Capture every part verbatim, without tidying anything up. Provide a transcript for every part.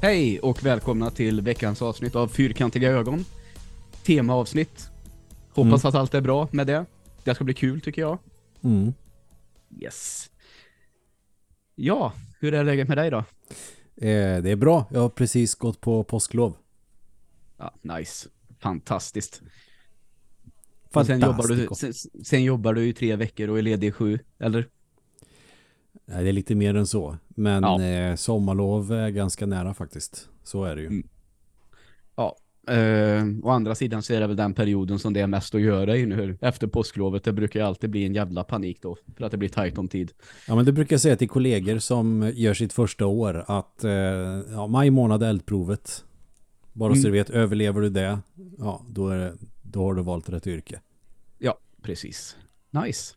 Hej och välkomna till veckans avsnitt av Fyrkantiga ögon. Temaavsnitt. Hoppas mm. att allt är bra med det. Det ska bli kul tycker jag. Mm. Yes. Ja, hur är läget med dig då? Eh, det är bra. Jag har precis gått på påsklov. Ja, nice. Fantastiskt. Fantastiskt. Och sen jobbar du sen, sen jobbar du i tre veckor och är ledig i sju, eller? Nej, det är lite mer än så. Men ja. eh, sommarlov är ganska nära faktiskt. Så är det ju. Mm. Ja. Uh, å andra sidan så är det väl den perioden som det är mest att göra i nu. Efter påsklovet, det brukar ju alltid bli en jävla panik då. För att det blir tajt om tid. Ja, men det brukar jag säga till kollegor som gör sitt första år att eh, ja, maj månad är eldprovet. Bara mm. så du vet, överlever du det, ja, då, är det, då har du valt rätt yrke. Ja, precis. Nice.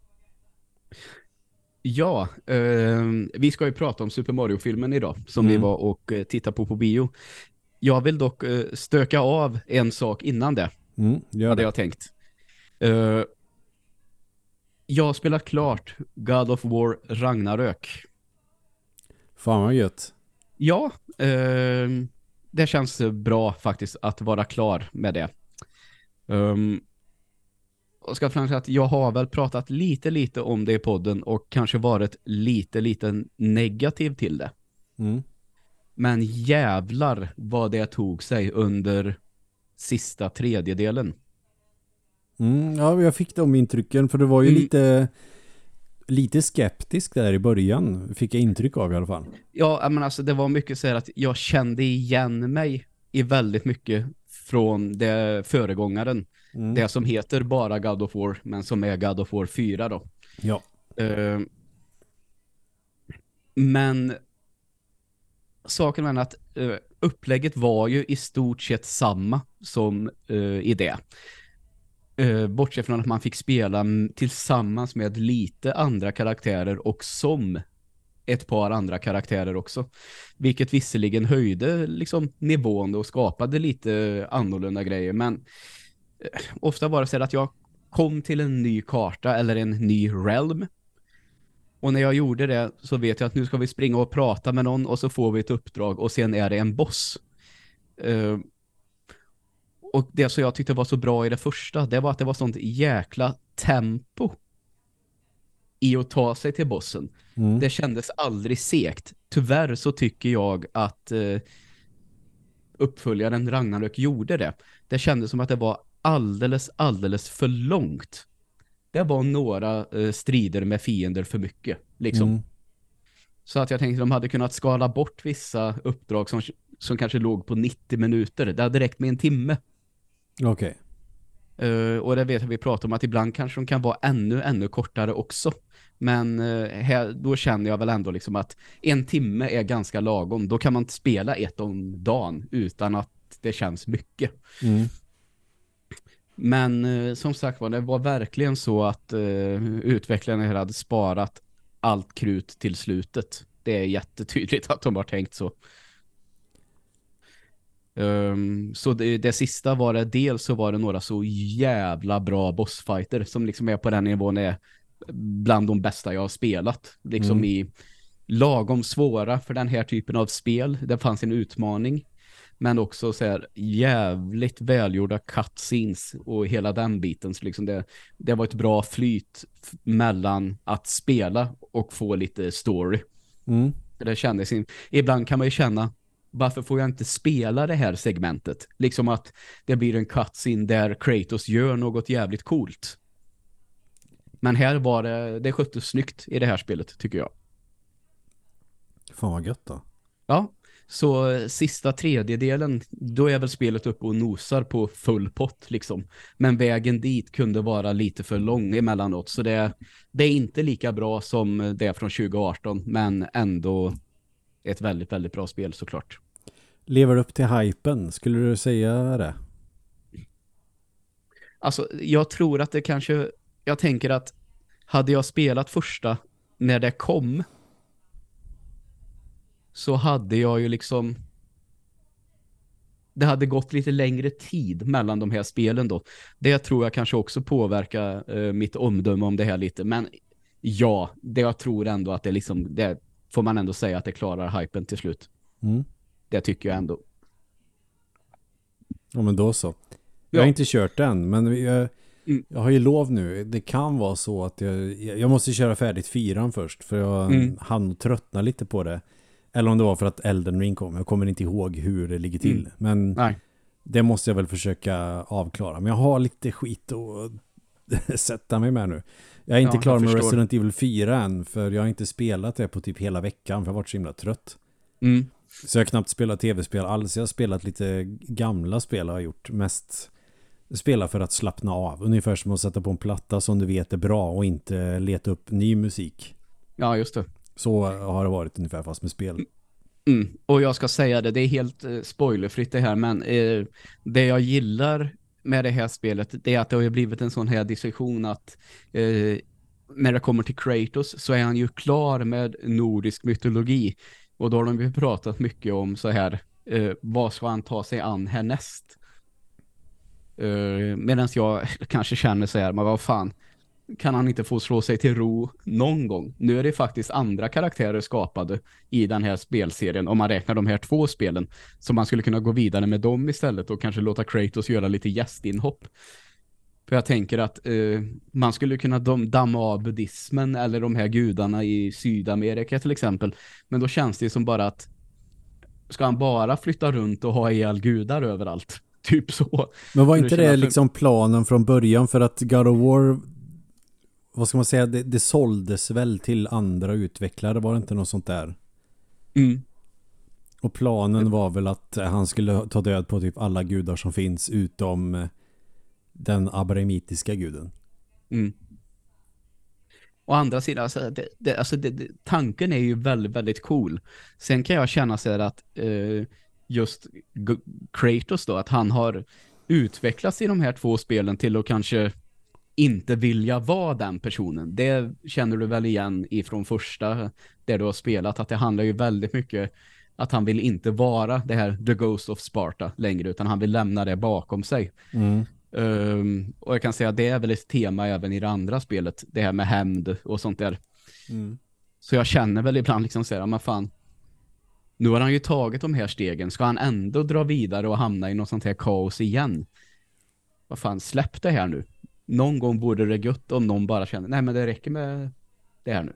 Ja, eh, vi ska ju prata om Super Mario-filmen idag som mm. vi var och eh, tittade på på bio. Jag vill dock eh, stöka av en sak innan det. Mm, gör hade det. jag tänkt. Eh, jag har spelat klart God of War Ragnarök. Fan vad gött. Ja, eh, det känns bra faktiskt att vara klar med det. Um, och ska framföra att jag har väl pratat lite lite om det i podden och kanske varit lite lite negativ till det. Mm. Men jävlar vad det tog sig under sista tredjedelen. Mm, ja, jag fick de intrycken för det var ju mm. lite lite skeptisk där i början. Fick jag intryck av i alla fall. Ja, men alltså det var mycket så här att jag kände igen mig i väldigt mycket från det föregångaren. Mm. Det som heter bara God of War men som är God of War fyra då. Ja. Uh, men saken är att uh, upplägget var ju i stort sett samma som uh, i det. Uh, bortsett från att man fick spela tillsammans med lite andra karaktärer och som ett par andra karaktärer också. Vilket visserligen höjde liksom nivån och skapade lite annorlunda grejer. Men uh, ofta var det så att jag kom till en ny karta eller en ny realm. Och när jag gjorde det så vet jag att nu ska vi springa och prata med någon och så får vi ett uppdrag och sen är det en boss. Uh, och det som jag tyckte var så bra i det första, det var att det var sånt jäkla tempo i att ta sig till bossen. Mm. Det kändes aldrig segt. Tyvärr så tycker jag att uh, uppföljaren Ragnarök gjorde det. Det kändes som att det var alldeles, alldeles för långt. Det var några uh, strider med fiender för mycket. Liksom. Mm. Så att jag tänkte att de hade kunnat skala bort vissa uppdrag som, som kanske låg på nittio minuter. Det hade räckt med en timme. Okej. Okay. Uh, och det vet jag vi pratar om att ibland kanske de kan vara ännu, ännu kortare också. Men uh, här, då känner jag väl ändå liksom att en timme är ganska lagom. Då kan man spela ett om dagen utan att det känns mycket. Mm. Men uh, som sagt var, det var verkligen så att uh, utvecklarna hade sparat allt krut till slutet. Det är jättetydligt att de har tänkt så. Um, så det, det sista var det, dels så var det några så jävla bra bossfighter som liksom är på den nivån är bland de bästa jag har spelat. Liksom mm. i lagom svåra för den här typen av spel. Det fanns en utmaning. Men också så här jävligt välgjorda cutscenes och hela den biten. Så liksom det, det var ett bra flyt mellan att spela och få lite story. Mm. Det kändes in. Ibland kan man ju känna, varför får jag inte spela det här segmentet? Liksom att det blir en cutscene där Kratos gör något jävligt coolt. Men här var det, det sköttes snyggt i det här spelet, tycker jag. Fan vad gött då. Ja. Så sista tredjedelen, då är väl spelet uppe och nosar på full pott liksom. Men vägen dit kunde vara lite för lång emellanåt. Så det, det är inte lika bra som det är från tjugo arton. Men ändå ett väldigt, väldigt bra spel såklart. Lever upp till hypen, skulle du säga det? Alltså, jag tror att det kanske... Jag tänker att hade jag spelat första när det kom... så hade jag ju liksom... Det hade gått lite längre tid mellan de här spelen då. Det tror jag kanske också påverkar eh, mitt omdöme om det här lite. Men ja, det jag tror ändå att det liksom... Det får man ändå säga att det klarar hypen till slut. Mm. Det tycker jag ändå. Ja, men då så. Jag Ja. har inte kört den, men jag, Mm. jag har ju lov nu. Det kan vara så att jag, jag måste köra färdigt fyran först, för jag Mm. hann tröttna lite på det. Eller om det var för att Elden Ring kom. Jag kommer inte ihåg hur det ligger till. Mm. Men Nej. det måste jag väl försöka avklara. Men jag har lite skit att sätta mig med nu. Jag är inte Ja, klar jag med förstår. Resident Evil fyra än, för jag har inte spelat det på typ hela veckan, för jag har varit så himla trött. Mm. Så jag har knappt spelat tv-spel alls. Jag har spelat lite gamla spel, har jag gjort. Mest spela för att slappna av. Ungefär som att sätta på en platta som du vet är bra och inte leta upp ny musik. Ja, just det. Så har det varit ungefär, fast med spel. Mm. Och jag ska säga det, det är helt eh, spoilerfritt det här, men eh, det jag gillar med det här spelet, det är att det har ju blivit en sån här diskussion att eh, när det kommer till Kratos så är han ju klar med nordisk mytologi. Och då har de ju pratat mycket om så här, eh, vad ska han ta sig an härnäst? Eh, Medan jag kanske känner så här, men vad fan, kan han inte få slå sig till ro någon gång? Nu är det faktiskt andra karaktärer skapade i den här spelserien, om man räknar de här två spelen, så man skulle kunna gå vidare med dem istället och kanske låta Kratos göra lite gästinhopp. För jag tänker att eh, man skulle kunna dam- damma av buddhismen eller de här gudarna i Sydamerika till exempel, men då känns det som bara att ska han bara flytta runt och ha ihjäl gudar överallt? Typ så. Men var För inte nu det känner jag för- liksom planen från början? För att God of War, vad ska man säga, det, det såldes väl till andra utvecklare, var det inte något sånt där? Mm. Och planen var väl att han skulle ta död på typ alla gudar som finns utom den abrahamitiska guden. Mm. Å andra sidan, alltså, det, det, alltså det, det, tanken är ju väldigt, väldigt cool. Sen kan jag känna så här att eh, just G- Kratos då, att han har utvecklats i de här två spelen till att kanske inte vilja vara den personen. Det känner du väl igen ifrån första där du har spelat, att det handlar ju väldigt mycket att han vill inte vara det här The Ghost of Sparta längre, utan han vill lämna det bakom sig. Mm. Um, och jag kan säga att det är väl ett tema även i det andra spelet, det här med hämnd och sånt där. Mm. Så jag känner väl ibland liksom så här, men fan, nu har han ju tagit de här stegen, ska han ändå dra vidare och hamna i något sånt här kaos igen? Vad fan, släpp det här nu. Någon gång borde det gött om någon bara känner, nej men det räcker med det här nu.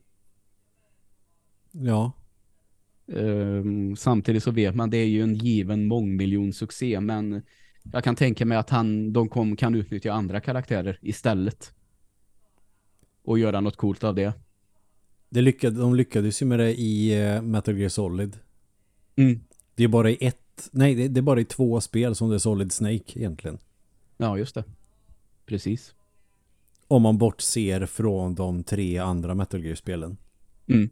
Ja. Um, samtidigt så vet man, det är ju en given mångmiljon succé, men jag kan tänka mig att han, de kom, kan utnyttja andra karaktärer istället och göra något coolt av det. Det lyckade, de lyckades ju med det i uh, Metal Gear Solid. Mm. Det är bara i ett, nej det, det är bara i två spel som det är Solid Snake egentligen. Ja, just det. Precis. Om man bortser från de tre andra Metal Gear-spelen. Mm.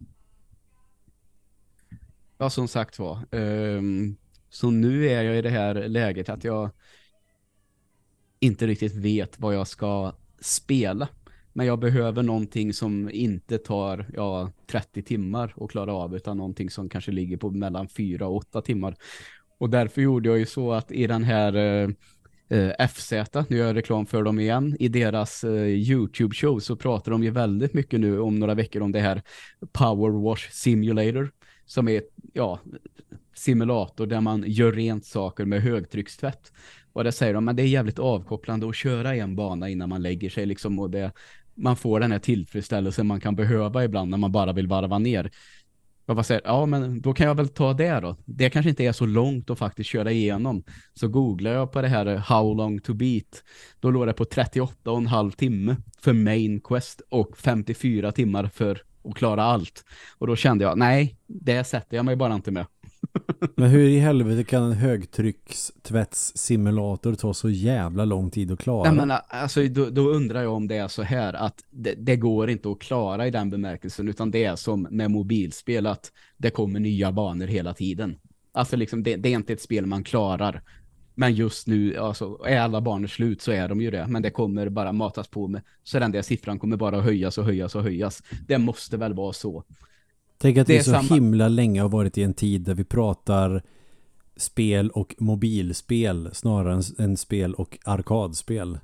Ja, som sagt var. Um, så nu är jag i det här läget att jag inte riktigt vet vad jag ska spela. Men jag behöver någonting som inte tar ja, trettio timmar att klara av, utan någonting som kanske ligger på mellan fyra och åtta timmar. Och därför gjorde jag ju så att i den här uh, uh, F Z, nu gör jag reklam för dem igen, i deras uh, YouTube-show så pratar de ju väldigt mycket nu om några veckor om det här Power Wash Simulator, som är ja, simulator där man gör rent saker med högtryckstvätt. Och det säger de, men det är jävligt avkopplande att köra en bana innan man lägger sig liksom, och det, man får den här tillfredsställelsen man kan behöva ibland när man bara vill varva ner. Jag bara säger, ja men då kan jag väl ta det då. Det kanske inte är så långt att faktiskt köra igenom. Så googlar jag på det här How long to beat. Då låg det på trettioåtta och en halv timme för main quest och femtiofyra timmar för att klara allt. Och då kände jag, nej, det sätter jag mig bara inte med. Men hur i helvete kan en högtryckstvättssimulator ta så jävla lång tid att klara? Nej, men alltså, då, då undrar jag om det är så här att det, det går inte att klara i den bemärkelsen, utan det är som med mobilspel att det kommer nya banor hela tiden. Alltså liksom, det, det är inte ett spel man klarar. Men just nu, alltså, är alla banor slut så är de ju det. Men det kommer bara matas på med, så den där siffran kommer bara höjas och höjas och höjas. Det måste väl vara så. Tänk att Det vi är så samma- himla länge har varit i en tid där vi pratar spel och mobilspel snarare än, än spel och arkadspel.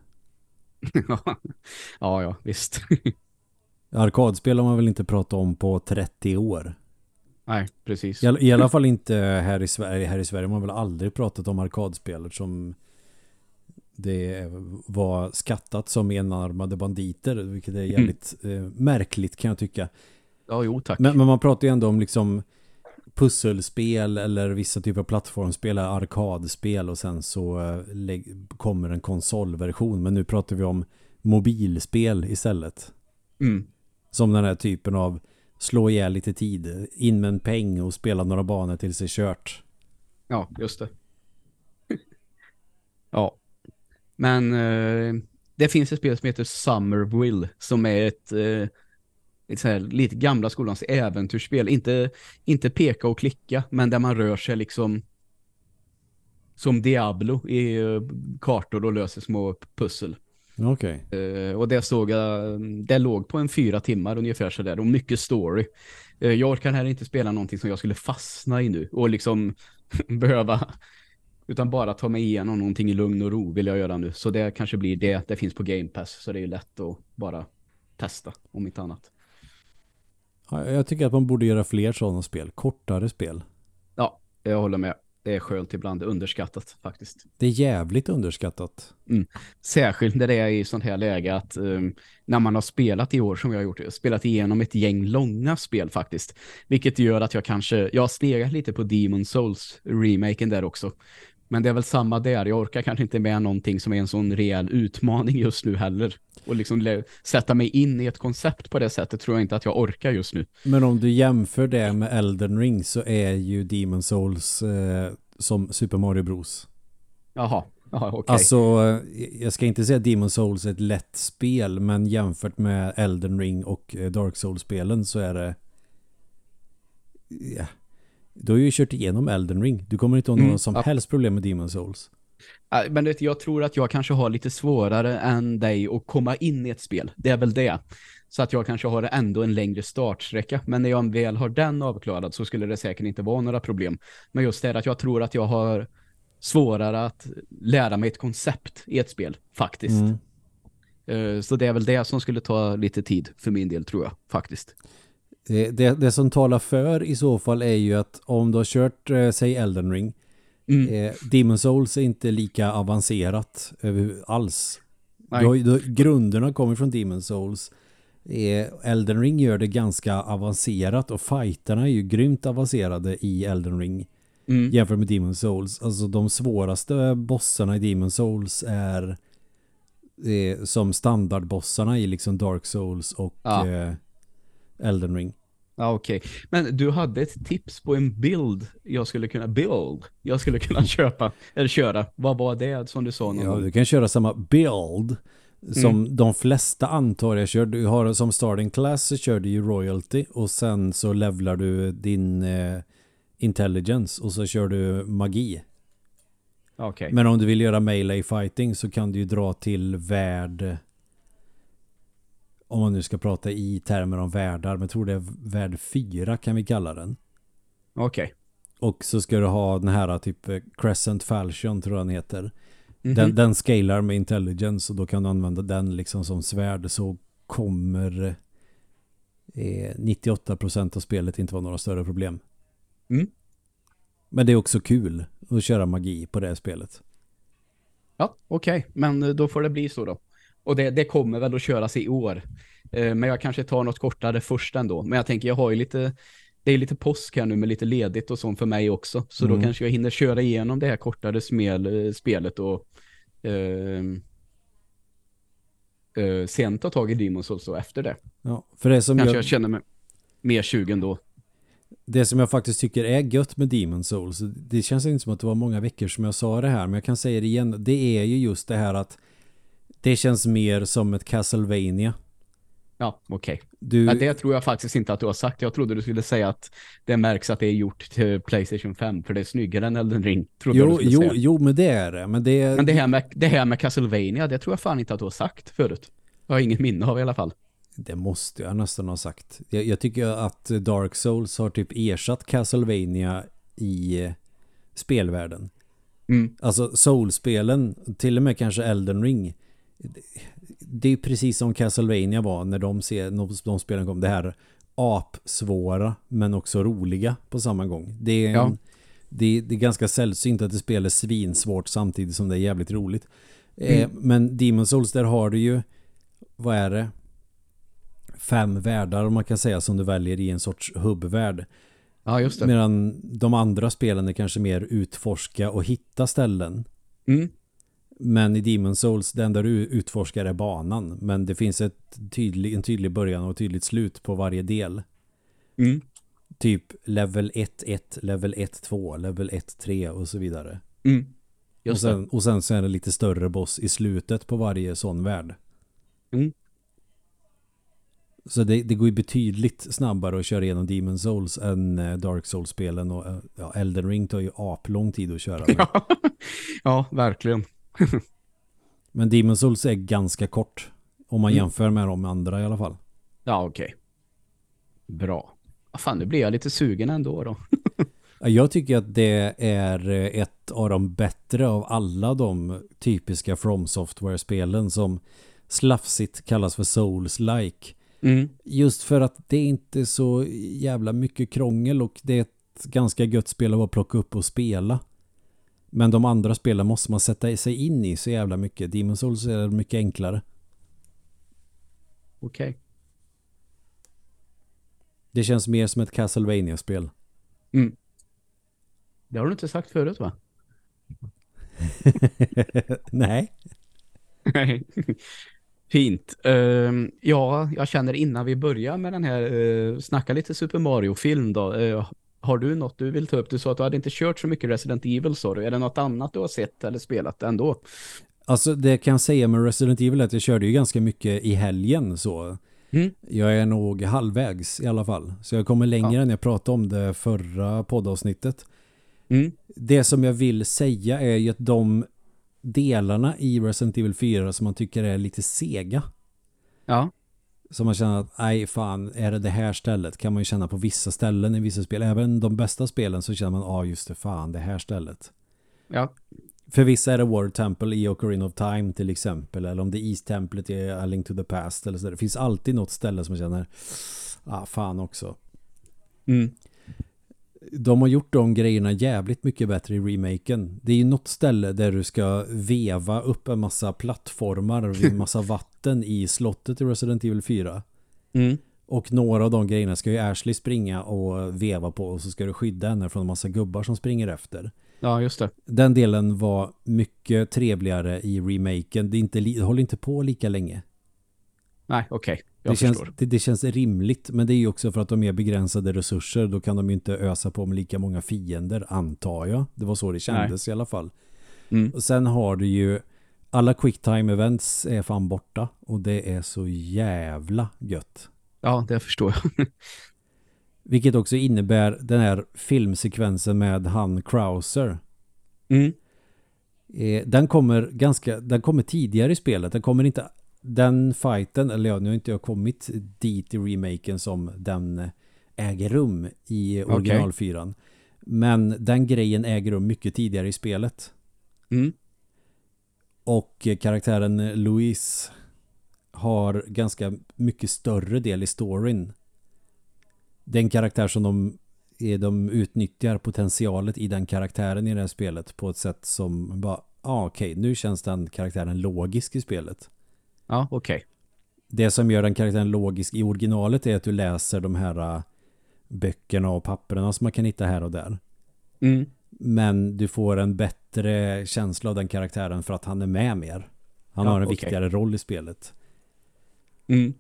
Ja, ja, visst. Arkadspel har man väl inte pratat om på trettio år. Nej, precis. I, all, I alla fall inte här i Sverige. Här i Sverige har man väl aldrig pratat om arkadspel som det var skattat som enarmade banditer, vilket är jävligt mm. eh, märkligt kan jag tycka. Ja, jo, tack. Men, men man pratar ju ändå om liksom pusselspel eller vissa typer av plattformspel, arkadspel, och sen så eh, lägg, kommer en konsolversion. Men nu pratar vi om mobilspel istället. Mm. Som den här typen av slå ihjäl lite tid, in med en peng och spela några banor tills det är kört. Ja, just det. Ja. Men eh, det finns ett spel som heter Summerville som är ett, eh, ett så här lite gamla skolans äventyrsspel. Inte, inte peka och klicka, men där man rör sig liksom som Diablo i eh, kartor och löser små pussel. Okej. Okay. Eh, och det såg jag, det låg på en fyra timmar ungefär så där, och mycket story. Eh, jag orkar här inte spela någonting som jag skulle fastna i nu och liksom behöva, utan bara ta mig igenom någonting i lugn och ro vill jag göra nu. Så det kanske blir det. Det finns på Game Pass, så det är lätt att bara testa, om inte annat. Ja, jag tycker att man borde göra fler sådana spel. Kortare spel. Ja, jag håller med. Det är skönt ibland, underskattat faktiskt. Det är jävligt underskattat. Mm. Särskilt när det är i sånt här läge att um, när man har spelat i år som jag har gjort, spelat igenom ett gäng långa spel faktiskt. Vilket gör att jag kanske, jag har snegat lite på Demon Souls remaken där också. Men det är väl samma där. Jag orkar kanske inte med någonting som är en sån rejäl utmaning just nu heller. Och liksom sätta mig in i ett koncept på det sättet tror jag inte att jag orkar just nu. Men om du jämför det med Elden Ring så är ju Demon Souls eh, som Super Mario Bros. Jaha, jaha okej. Okay. Alltså, jag ska inte säga att Demon Souls är ett lätt spel, men jämfört med Elden Ring och Dark Souls-spelen så är det... Ja. Du har ju kört igenom Elden Ring. Du kommer inte ha några mm, som ja. helst problem med Demon Souls. Men vet, jag tror att jag kanske har lite svårare än dig att komma in i ett spel. Det är väl det. Så att jag kanske har ändå en längre startsträcka. Men när jag väl har den avklarad så skulle det säkert inte vara några problem. Men just det att jag tror att jag har svårare att lära mig ett koncept i ett spel, faktiskt. Mm. Så det är väl det som skulle ta lite tid för min del, tror jag, faktiskt. Det, det, det som talar för i så fall är ju att om du har kört, eh, säg Elden Ring, mm. eh, Demon Souls är inte lika avancerat eh, alls. Då, då, grunderna kommer från Demon Souls. Eh, Elden Ring gör det ganska avancerat och fighterna är ju grymt avancerade i Elden Ring mm. jämfört med Demon Souls. Alltså de svåraste bossarna i Demon Souls är eh, som standardbossarna i liksom Dark Souls och ja. eh, Elden Ring. Ja, okej. Okay. Men du hade ett tips på en bild jag skulle kunna build. Jag skulle kunna köpa eller köra. Vad var det som du sa någon Ja, gång? du kan köra samma build som mm. de flesta antar jag kör. Du har som starting class så kör du ju royalty och sen så levlar du din eh, intelligence och så kör du magi. Okay. Men om du vill göra melee fighting så kan du ju dra till värld, om man nu ska prata i termer om världar, men jag tror det är värld fyra kan vi kalla den. Okej. Okay. Och så ska du ha den här typ Crescent Falchion tror jag den heter. Mm-hmm. Den, den scalar med intelligence och då kan du använda den liksom som svärd, så kommer eh, nittioåtta procent av spelet inte vara några större problem. Mm. Men det är också kul att köra magi på det här spelet. Ja, okej. Okay. Men då får det bli så då. Och det, det kommer väl att köras i år. Eh, men jag kanske tar något kortare först ändå. Men jag tänker, jag har ju lite... Det är lite påsk här nu med lite ledigt och sånt för mig också. Så mm. då kanske jag hinner köra igenom det här kortare smel, spelet och eh, eh, sen ta tag i Demon Souls och efter det. Ja, för det som kanske jag, jag känner mig mer tjugen då. Det som jag faktiskt tycker är gött med Demon Souls, det känns inte som att det var många veckor som jag sa det här, men jag kan säga det igen, det är ju just det här att det känns mer som ett Castlevania. Ja, okej. Okay. Du... Ja, det tror jag faktiskt inte att du har sagt. Jag trodde du skulle säga att det märks att det är gjort till PlayStation fem, för det är snyggare än Elden Ring. Jo, jo, jo, men det är det. Men det, men det, här med, det här med Castlevania, det tror jag fan inte att du har sagt förut. Jag har inget minne av i alla fall. Det måste jag nästan ha sagt. Jag, jag tycker att Dark Souls har typ ersatt Castlevania i spelvärlden. Mm. Alltså Soul-spelen, till och med kanske Elden Ring, det är precis som Castlevania var när de, ser, de, de spelen kom. Det här apsvåra men också roliga på samma gång. Det är, Ja. det, det är ganska sällsynt att det spelar svinsvårt samtidigt som det är jävligt roligt. Mm. Eh, men Demon's Souls, där har du ju, vad är det? Fem världar om man kan säga som du väljer i en sorts hubbvärld. Ja, just det. Medan de andra spelen är kanske mer utforska och hitta ställen. Mm. Men i Demon's Souls, den där du utforskar är banan. Men det finns ett tydlig, en tydlig början och ett tydligt slut på varje del. Mm. Typ level ett ett, level ett två, level ett tre och så vidare. Mm. Och Just sen, det. och sen så är det lite större boss i slutet på varje sån värld. Mm. Så det, det går ju betydligt snabbare att köra igenom Demon's Souls än eh, Dark Souls-spelen. Och eh, ja, Elden Ring tar ju aplång tid att köra med. Ja. Ja, verkligen. Men Demon's Souls är ganska kort. Om man Mm. jämför med de andra i alla fall. Ja, okej. Bra. Ja, fan, nu blir jag lite sugen ändå då. Ja, jag tycker att det är eh, ett av de bättre av alla de typiska From Software-spelen som slafsigt kallas för Souls-like. Mm. Just för att det är inte så jävla mycket krångel och det är ett ganska gött spel att bara plocka upp och spela. Men de andra spelen måste man sätta sig in i så jävla mycket. Demon's Souls är mycket enklare. Okej. Det känns mer som ett Castlevania-spel. Mm. Det har du inte sagt förut, va? Nej. Nej. Fint. Uh, ja, jag känner innan vi börjar med den här uh, snacka lite Super Mario-film då. Uh, har du något du vill ta upp? Du sa att du hade inte kört så mycket Resident Evil, så du. Är det något annat du har sett eller spelat ändå? Alltså det kan jag säga med Resident Evil att jag körde ju ganska mycket i helgen så. Mm. Jag är nog halvvägs i alla fall. Så jag kommer längre Ja. än jag pratade om det förra poddavsnittet. Mm. Det som jag vill säga är ju att de delarna i Resident Evil fyra som man tycker är lite sega. Ja. Som man känner att, nej fan, är det det här stället? Kan man ju känna på vissa ställen i vissa spel. Även de bästa spelen så känner man, ja ah, just det, fan, det här stället. Ja. För vissa är det World Temple i Ocarina of Time till exempel. Eller om det är East Templet i A Link to the Past. Eller så. Det finns alltid något ställe som man känner, ah fan också. Mm. De har gjort de grejerna jävligt mycket bättre i remaken. Det är ju något ställe där du ska veva upp en massa plattformar och en massa vatten i slottet i Resident Evil fyra. Mm. Och några av de grejerna ska ju Ashley springa och veva på och så ska du skydda henne från en massa gubbar som springer efter. Ja, just det. Den delen var mycket trevligare i remaken. Det, är inte, det håller inte på lika länge. Nej, okej. Okay. Jag Det förstår. känns, det, det känns rimligt, men det är ju också för att de är begränsade resurser. Då kan de ju inte ösa på med lika många fiender, antar jag. Det var så det kändes Nej. i alla fall. Mm. Och sen har du ju alla quicktime events är fan borta. Och det är så jävla gött. Ja, det förstår jag. Vilket också innebär den här filmsekvensen med han Krauser. Mm. Eh, den kommer ganska, den kommer tidigare i spelet. Den kommer inte, den fighten, eller ja, nu har inte jag kommit dit i remaken som den äger rum i originalfyran. Okay. Men den grejen äger rum mycket tidigare i spelet. Mm. Och karaktären Louise har ganska mycket större del i storyn. Den karaktär som de, de utnyttjar potentialet i den karaktären i det här spelet på ett sätt som bara, ja ah, okej, okay, nu känns den karaktären logisk i spelet. Ja, okej. Okay. Det som gör den karaktären logisk i originalet är att du läser de här uh, böckerna och papperna som man kan hitta här och där. Mm. Men du får en bättre känsla av den karaktären för att han är med mer. Han ja, har en okay. viktigare roll i spelet. Mm.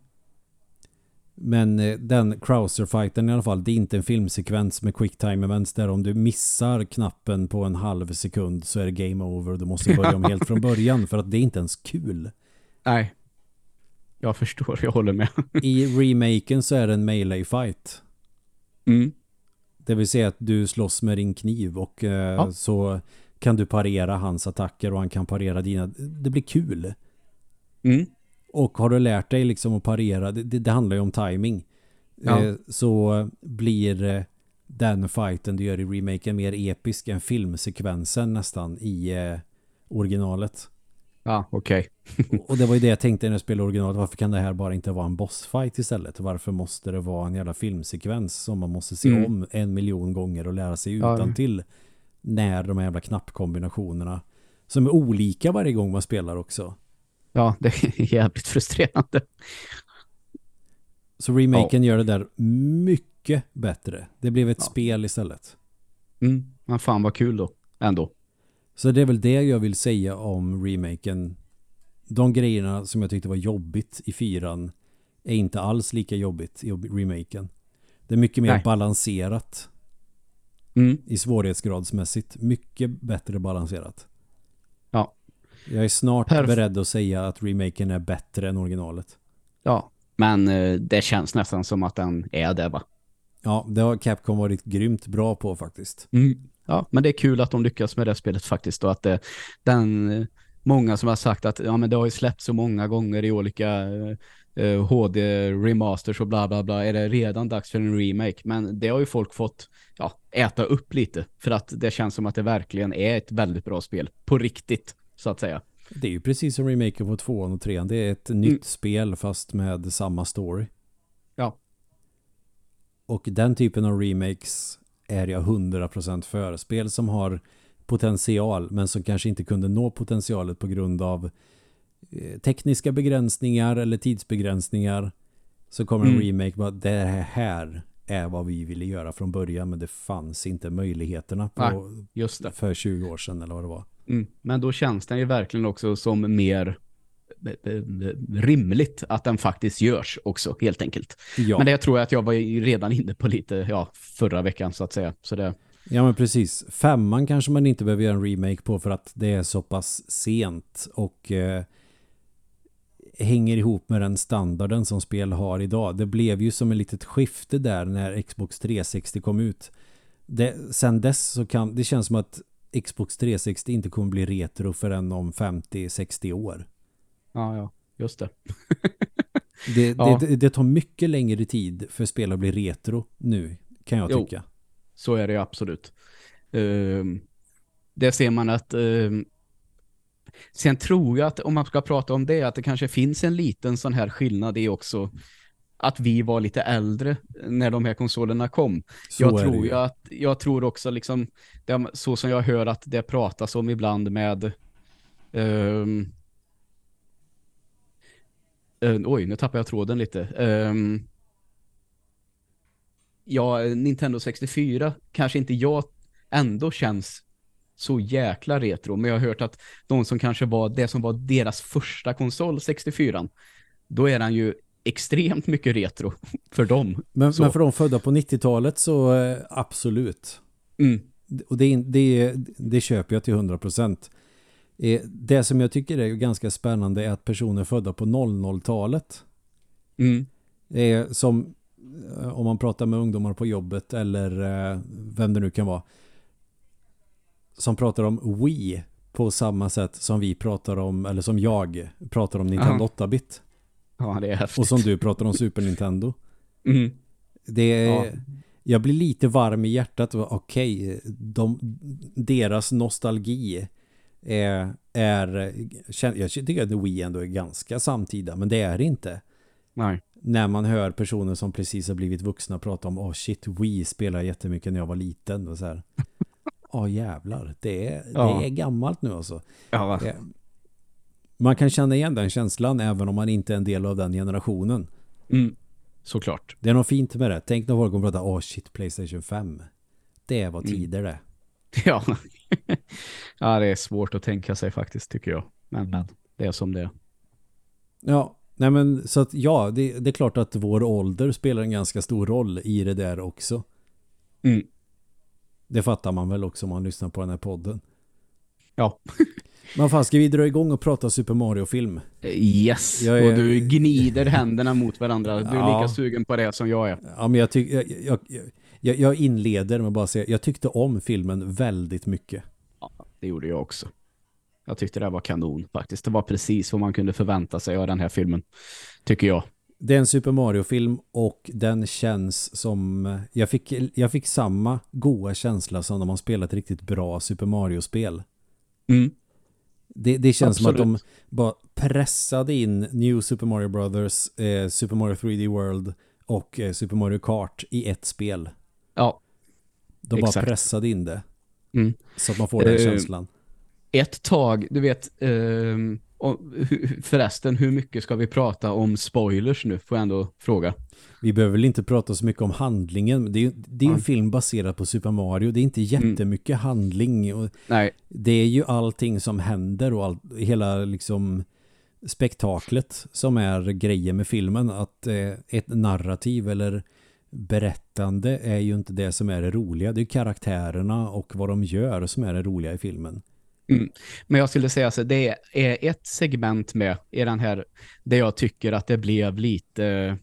Men den Krauser-fighten i alla fall, det är inte en filmsekvens med quicktime events där om du missar knappen på en halv sekund så är det game over och du måste börja om helt från början för att det är inte ens kul. Nej, jag förstår, jag håller med. I remaken så är det en melee fight. Mm. Det vill säga att du slåss med din kniv och eh, ja. så kan du parera hans attacker och han kan parera dina. Det blir kul. Mm. Och har du lärt dig liksom att parera, det, det, det handlar ju om timing. Ja. Eh, så blir eh, den fighten du gör i remaken mer episk än filmsekvensen nästan i eh, originalet. Ja, okej. Och det var ju det jag tänkte när jag spelade originalet. Varför kan det här bara inte vara en bossfight istället? Varför måste det vara en jävla filmsekvens som man måste se Mm. om en miljon gånger och lära sig Ja, utan till när de här jävla knappkombinationerna som är olika varje gång man spelar också. ja, det är jävligt frustrerande. Så remaken Ja. gör det där mycket bättre. Det blev ett Ja. spel istället. Mm. Men fan vad kul då, ändå. Så det är väl det jag vill säga om remaken. De grejerna som jag tyckte var jobbigt i fyran är inte alls lika jobbigt i remaken. Det är mycket mer Nej. balanserat Mm. i svårighetsgradsmässigt. Mycket bättre balanserat. Ja. Jag är snart Perf- beredd att säga att remaken är bättre än originalet. Ja, men eh, det känns nästan som att den är det, va? Ja, det har Capcom varit grymt bra på faktiskt. Mm. Ja, men det är kul att de lyckas med det spelet faktiskt, och att det, den, eh, många som har sagt att ja, men det har ju släppt så många gånger i olika eh, H D-remasters och bla bla bla, är det redan dags för en remake? Men det har ju folk fått ja, äta upp lite, för att det känns som att det verkligen är ett väldigt bra spel, på riktigt, så att säga. Det är ju precis som remaken på tvåan och trean. Det är ett nytt Mm. spel fast med samma story. Ja. Och den typen av remakes är jag hundra procent för. Spel som har potential men som kanske inte kunde nå potentialet på grund av eh, tekniska begränsningar eller tidsbegränsningar, så kommer en Mm. remake bara, det här är vad vi ville göra från början men det fanns inte möjligheterna på, Nej, just det. för tjugo år sedan eller vad det var. Mm. Men då känns den ju verkligen också som mer eh, eh, rimligt att den faktiskt görs också, helt enkelt. Ja. Men det tror jag att jag var ju redan inne på lite ja, förra veckan, så att säga. Så det... Ja men precis. Femman kanske man inte behöver göra en remake på för att det är så pass sent och eh, hänger ihop med den standarden som spel har idag. Det blev ju som ett litet skifte där när Xbox trehundrasextio kom ut. Det, sen dess så kan det känns som att Xbox trehundrasextio inte kommer bli retro förrän om femtio sextio år. Ja, ja, just det. Det, Ja. det, det tar mycket längre tid för spel att bli retro nu, kan jag Jo. tycka. Så är det ju absolut. Um, det ser man att um, sen tror jag att om man ska prata om det, att det kanske finns en liten sån här skillnad i också att vi var lite äldre när de här konsolerna kom. Så jag är det tror ju. ju att jag tror också liksom det, så som jag hör att det pratas om ibland med um, uh, oj, nu tappar jag tråden lite. Um, ja, Nintendo sextiofyra kanske inte jag ändå känns så jäkla retro, men jag har hört att de som kanske var det som var deras första konsol, sextiofyra, då är den ju extremt mycket retro för dem. Men, Så. men för de födda på nittiotalet så eh, absolut. Mm. Och det, det, det köper jag till hundra procent. Eh, det som jag tycker är ganska spännande är att personer födda på noll noll-talet Mm. eh, som eh, om man pratar med ungdomar på jobbet eller eh, vem det nu kan vara, som pratar om Wii på samma sätt som vi pratar om, eller som jag pratar om Nintendo Aha. åtta-bit. Ja, det är häftigt. Och som du pratar om Super Nintendo. Mm. Det är, Ja. jag blir lite varm i hjärtat. Okej, de, deras nostalgi är, är jag tycker att Wii ändå är ganska samtida, men det är det inte. Nej. När man hör personer som precis har blivit vuxna prata om, åh oh shit, Wii spelar jättemycket när jag var liten och så här. Åh oh, jävlar, det är, Ja. det är gammalt nu alltså. Ja, va? Det, man kan känna igen den känslan även om man inte är en del av den generationen. Mm. Såklart. Det är något fint med det. Tänk när folk kommer prata, åh oh shit, PlayStation fem. Det var tider det. Ja. Ja, det är svårt att tänka sig faktiskt, tycker jag. Men, men det är som det är. Ja, nej men så att ja, det, det är klart att vår ålder spelar en ganska stor roll i det där också. Mm. Det fattar man väl också om man lyssnar på den här podden. Ja. Men fan, ska vi dra igång och prata Super Mario-film? Yes. Jag är- Och du gnider händerna mot varandra. Du är Ja. lika sugen på det som jag är. Ja, men jag, tyck, jag, jag, jag, jag inleder med att bara säga, jag tyckte om filmen väldigt mycket. Ja, det gjorde jag också. Jag tyckte det var kanon faktiskt. Det var precis vad man kunde förvänta sig av den här filmen, tycker jag. Det är en Super Mario-film och den känns som... Jag fick, jag fick samma goda känsla som när man spelat ett riktigt bra Super Mario-spel. Mm. Det, det känns Absolut. som att de bara pressade in New Super Mario Brothers, eh, Super Mario tre D World och eh, Super Mario Kart i ett spel. Ja, De exakt. bara pressade in det. Mm. Så att man får den Uh, känslan. Ett tag, du vet, um, och, förresten, hur mycket ska vi prata om spoilers nu? Får jag ändå fråga. Vi behöver väl inte prata så mycket om handlingen. Det är ju det är en Mm. film baserad på Super Mario. Det är inte jättemycket mm. handling. Och Nej. det är ju allting som händer och all, hela liksom spektaklet som är grejen med filmen. Att eh, ett narrativ eller berättande är ju inte det som är det roliga. Det är karaktärerna och vad de gör som är det roliga i filmen. Mm. Men jag skulle säga så det är ett segment med i den här där jag tycker att det blev lite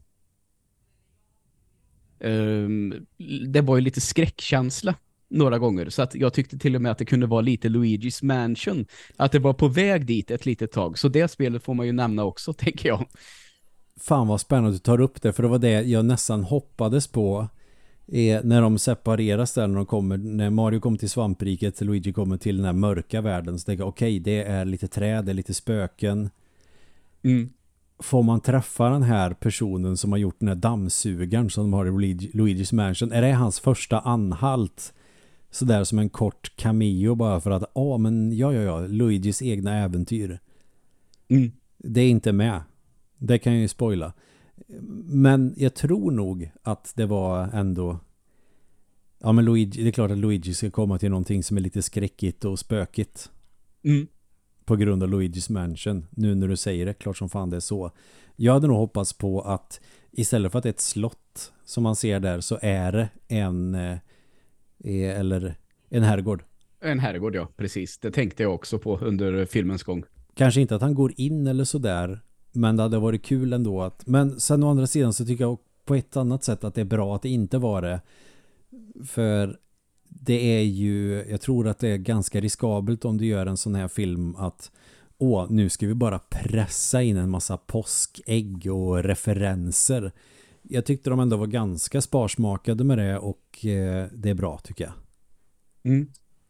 um, det var ju lite skräckkänsla några gånger, så att jag tyckte till och med att det kunde vara lite Luigi's Mansion, att det var på väg dit ett litet tag, så det spelet får man ju nämna också, tänker jag. Fan vad spännande att du tar upp det, för det var det jag nästan hoppades på är när de separeras där, när de kommer, när Mario kommer till svampriket, Luigi kommer till den här mörka världen, så tänker jag, okej, okay, det är lite träd, det är lite spöken. Mm. Får man träffa den här personen som har gjort den här dammsugaren som de har i Luigi, Luigi's Mansion, är det hans första anhalt? Sådär som en kort cameo bara för att, ja ah, men ja ja ja, Luigis egna äventyr. Mm. Det är inte med. Det kan jag ju spoila. Men jag tror nog att det var ändå, ja men Luigi, det är klart att Luigi ska komma till någonting som är lite skräckigt och spökigt. Mm. På grund av Luigi's Mansion. Nu när du säger det, klart som fan det är så. Jag hade nog hoppats på att istället för att det är ett slott som man ser där, så är det en eh, eller en herrgård. En herrgård, ja, precis. Det tänkte jag också på under filmens gång. Kanske inte att han går in eller sådär, men det hade varit kul ändå att, men sen å andra sidan så tycker jag på ett annat sätt att det är bra att det inte var det, för det är ju, jag tror att det är ganska riskabelt om du gör en sån här film att åh, nu ska vi bara pressa in en massa påskägg och referenser. Jag tyckte de ändå var ganska sparsmakade med det, och eh, det är bra tycker jag. Mm.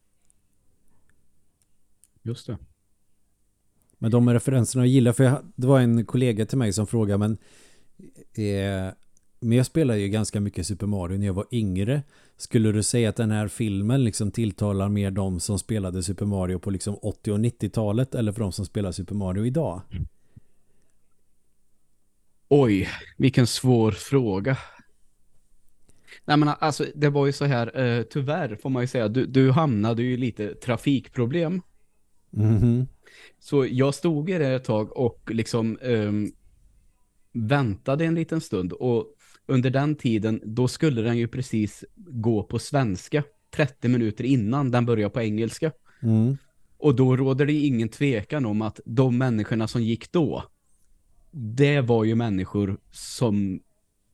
Just det. Men de referenserna jag gillar, för jag, det var en kollega till mig som frågade, men eh, men jag spelade ju ganska mycket Super Mario när jag var yngre. Skulle du säga att den här filmen liksom tilltalar mer de som spelade Super Mario på liksom åttio- och nittiotalet, eller för de som spelar Super Mario idag? Oj, vilken svår fråga. Nej men alltså, det var ju så här, eh, tyvärr får man ju säga, du, du hamnade ju i lite trafikproblem. Mhm. Så jag stod i det ett tag och liksom um, väntade en liten stund, och under den tiden då skulle den ju precis gå på svenska trettio minuter innan den börjar på engelska. Mm. Och då råder det ingen tvekan om att de människorna som gick då, det var ju människor som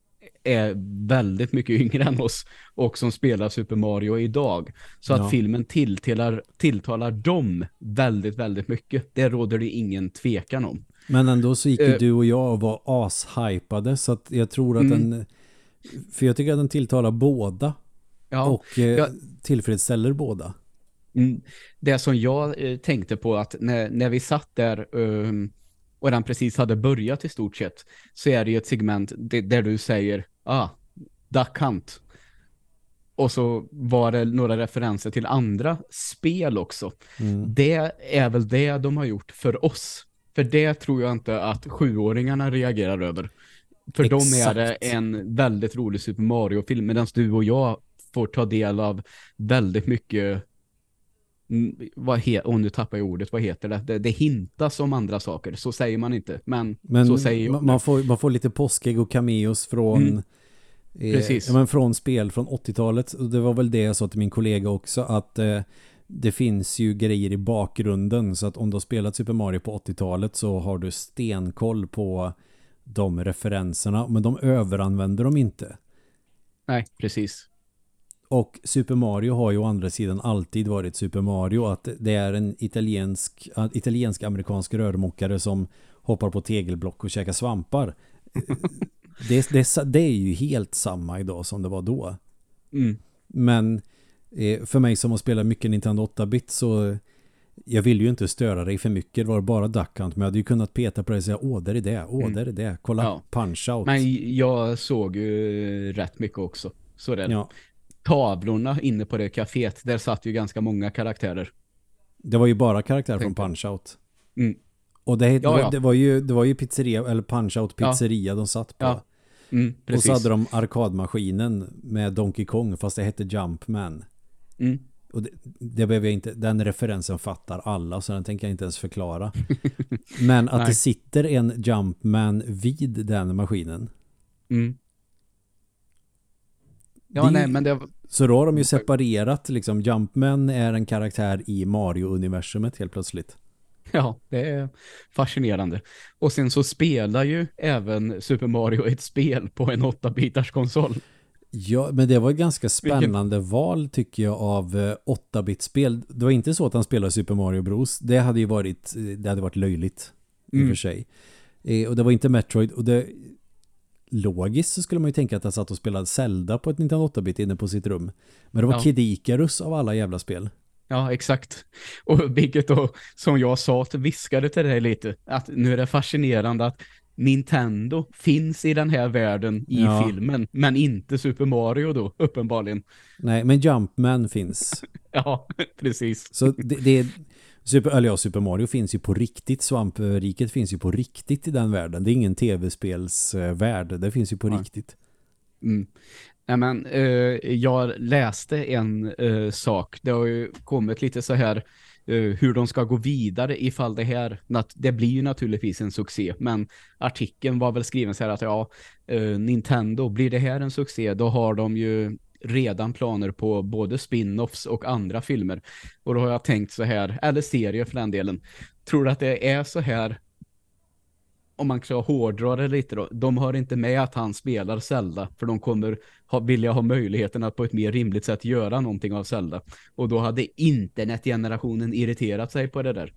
är väldigt mycket yngre än oss och som spelar Super Mario idag. Så Ja. att filmen tilltalar, tilltalar dem väldigt, väldigt mycket. Det råder det ingen tvekan om. Men ändå så gick ju Uh, du och jag och var ashypade, så att jag tror att Mm. den, för jag tycker att den tilltalar båda, Ja, och eh, ja. tillfredsställer båda. Mm. Det som jag eh, tänkte på, att när, när vi satt där um, och den precis hade börjat i stort sett, så är det ju ett segment det, där du säger ah, Duck Hunt. Och så var det några referenser till andra spel också. Mm. Det är väl det de har gjort för oss. För det tror jag inte att sjuåringarna reagerar över. För Exakt. dem är det en väldigt rolig Super Mario-film, medan du och jag får ta del av väldigt mycket. Mm, vad he- oh, nu tappar jag ordet, vad heter det? det? Det hintas om andra saker, så säger man inte. Men, Men så säger jag. man, man, får, man får lite påskägg och cameos från Mm. Precis. Eh, ja, men från spel från åttiotalet. Och det var väl det jag sa till min kollega också, att eh, det finns ju grejer i bakgrunden, så att om du har spelat Super Mario på åttiotalet så har du stenkoll på de referenserna, men de överanvänder dem inte. Nej, precis. Och Super Mario har ju å andra sidan alltid varit Super Mario, att det är en italiensk italiensk-amerikansk rörmokare som hoppar på tegelblock och käkar svampar. det, det, det är ju helt samma idag som det var då. Mm. Men eh, för mig som har spelat mycket Nintendo åtta-bit, så Jag vill ju inte störa dig för mycket, det var bara Duck Hunt, men jag hade ju kunnat peta på dig och säga, åh där är det, åh Mm. där är det, kolla, Ja. Punch-Out. Men jag såg ju rätt mycket också. Så det. Ja, Tavlorna inne på det kaféet, där satt ju ganska många karaktärer. det var ju bara karaktär från Tänkte. Punch-Out. Mm. Och det, Ja, det, var, ja. det var ju det var ju pizzeria, eller Punch-Out pizzeria de satt på. Ja. Mm, Och precis. så hade de arkadmaskinen med Donkey Kong, fast det hette Jumpman. Mm. Och det, det behöver jag inte, den referensen fattar alla, så den tänker jag inte ens förklara. Men att Nej. det sitter en Jumpman vid den maskinen. Mm. Ja, Det är nej, ju- men det... Så då har de ju separerat, liksom, Jumpman är en karaktär i Mario-universumet helt plötsligt. Ja, det är fascinerande. Och sen så spelar ju även Super Mario ett spel på en åtta-bitars konsol. Ja, men det var ett ganska spännande val tycker jag av eh, åtta-bit-spel. Det var inte så att han spelade Super Mario Bros. Det hade ju varit, det hade varit löjligt i och Mm. för sig. Eh, och det var inte Metroid. Och det, logiskt så skulle man ju tänka att han satt och spelade Zelda på ett Nintendo åtta-bit inne på sitt rum. Men det var Ja. Kid Icarus av alla jävla spel. Ja, exakt. Och vilket då, som jag sa, att viskade till dig lite, att nu är det fascinerande att Nintendo finns i den här världen i Ja. filmen, men inte Super Mario då, uppenbarligen. Nej, men Jumpman finns. Ja, precis. Så det, det är Super, eller ja, Super Mario finns ju på riktigt. Svampriket finns ju på riktigt i den världen. Det är ingen tv-spelsvärld. Det finns ju på Nej. riktigt. Mm. Nej, men eh, jag läste en eh, sak. Det har ju kommit lite så här eh, hur de ska gå vidare ifall det här, nat- det blir ju naturligtvis en succé, men artikeln var väl skriven så här att ja, eh, Nintendo, blir det här en succé, då har de ju redan planer på både spin-offs och andra filmer. Och då har jag tänkt så här, eller serier för den delen. Tror du att det är så här, om man ska hårdra det lite då, de har inte med att han spelar Zelda, för de kommer ha, vilja ha möjligheten att på ett mer rimligt sätt göra någonting av Zelda. Och då hade internetgenerationen irriterat sig på det där.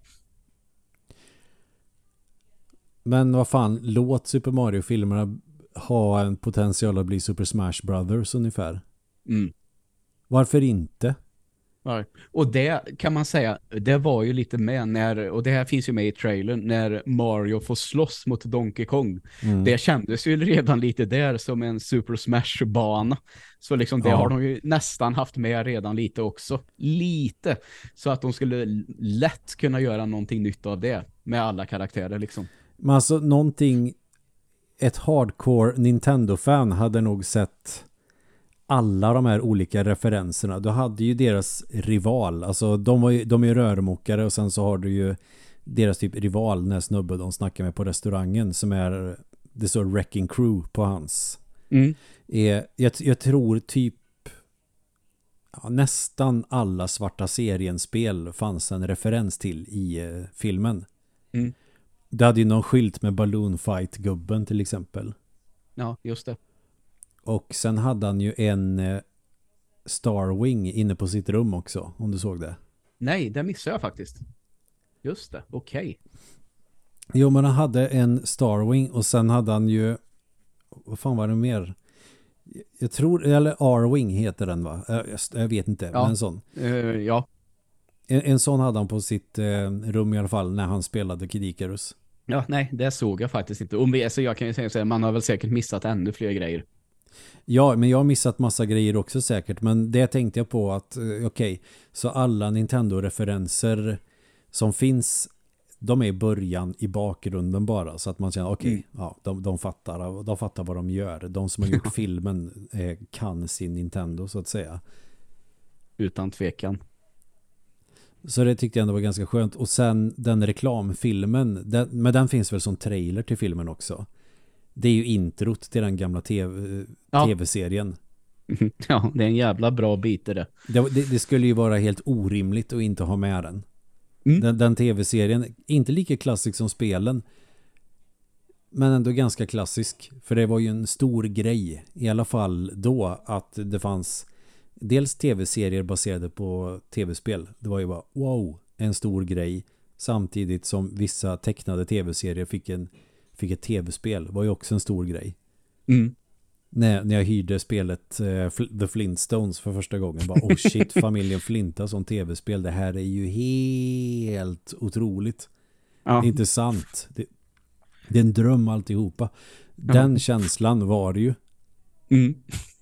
Men vad fan, låt Super Mario-filmerna ha en potential att bli Super Smash Brothers ungefär. Mm. Varför inte? Ja. Och det kan man säga, det var ju lite med när, och det här finns ju med i trailern, när Mario får slåss mot Donkey Kong. Mm. Det kändes ju redan lite där som en Super Smash-bana. Så liksom det Ja. har de ju nästan haft med redan lite också. Lite. Så att de skulle lätt kunna göra någonting nytt av det med alla karaktärer liksom. Men alltså någonting, ett hardcore Nintendo-fan hade nog sett alla de här olika referenserna. Du hade ju deras rival, alltså de, var ju, de är ju rörmokare, och sen så har du ju deras typ rival, den här snubben de snackar med på restaurangen, som är, det står Wrecking Crew på hans. Mm. är, jag, jag tror typ ja, nästan alla svarta serien-spel fanns en referens till i eh, filmen. Mm. Det hade ju någon skylt med Balloon Fight-gubben till exempel. Ja, just det. Och sen hade han ju en eh, Starwing inne på sitt rum också, om du såg det. Nej, det missade jag faktiskt. Just det, okej. Jo, men han hade en Starwing, och sen hade han ju, vad fan var det mer? Jag tror, eller R-Wing heter den va? Jag, jag vet inte, Ja. men en sån. Uh, ja. En, en sån hade han på sitt eh, rum i alla fall när han spelade Kid Icarus. Ja, nej, det såg jag faktiskt inte. Om vi, så jag kan ju säga så här, man har väl säkert missat ännu fler grejer. Ja, men jag har missat massa grejer också säkert. Men det tänkte jag på att, eh, okej, okay, så alla Nintendo-referenser som finns, de är i början i bakgrunden bara. Så att man känner, okej, okay, mm. ja, de, de, fattar, de fattar vad de gör. De som har gjort filmen eh, kan sin Nintendo så att säga. Utan tvekan. Så det tyckte jag ändå var ganska skönt. Och sen den reklamfilmen, den, men den finns väl som trailer till filmen också. Det är ju introt till den gamla TV, ja. tv-serien. Ja, det är en jävla bra bit i det. Det, det. Det skulle ju vara helt orimligt att inte ha med den. Mm. Den, den tv-serien, inte lika klassisk som spelen, men ändå ganska klassisk. För det var ju en stor grej, i alla fall då, att det fanns dels tv-serier baserade på tv-spel. Det var ju bara, wow, en stor grej. Samtidigt som vissa tecknade tv-serier fick, en, fick ett tv-spel. Det var ju också en stor grej. Mm. när, när jag hyrde spelet uh, The Flintstones för första gången. Bara, oh shit, familjen Flinta som tv-spel. Det här är ju helt otroligt. Ja. Inte sant. Det, det är en dröm alltihopa. Den ja. känslan var det ju. Mm.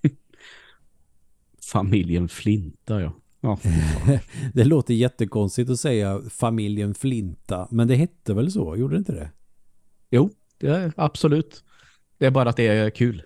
Familjen Flinta, ja. Ja. Det låter jättekonstigt att säga familjen Flinta, men det hette väl så, gjorde det inte det? Jo, det är absolut. Det är bara att det är kul.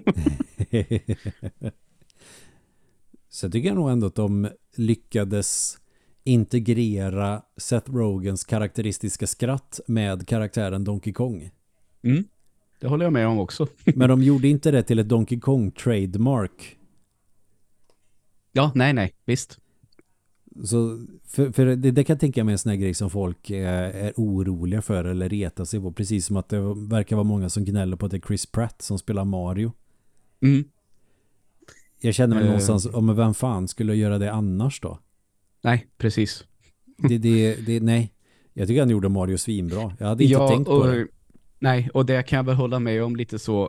Så jag tycker nog ändå att de lyckades integrera Seth Rogans karaktäristiska skratt med karaktären Donkey Kong. Mm, det håller jag med om också. Men de gjorde inte det till ett Donkey Kong trademark. Ja, nej, nej, visst. Så för, för det, det kan jag tänka mig en sån här grej som folk är, är oroliga för eller retar sig på. Precis som att det verkar vara många som gnäller på att det är Chris Pratt som spelar Mario. Mm. Jag känner mig uh, någonstans, oh, men vem fan skulle göra det annars då? Nej, precis. Det, det, det, nej, jag tycker han gjorde Mario svinbra. Jag hade inte ja, tänkt på och, det. Nej, och det kan jag väl hålla med om lite så.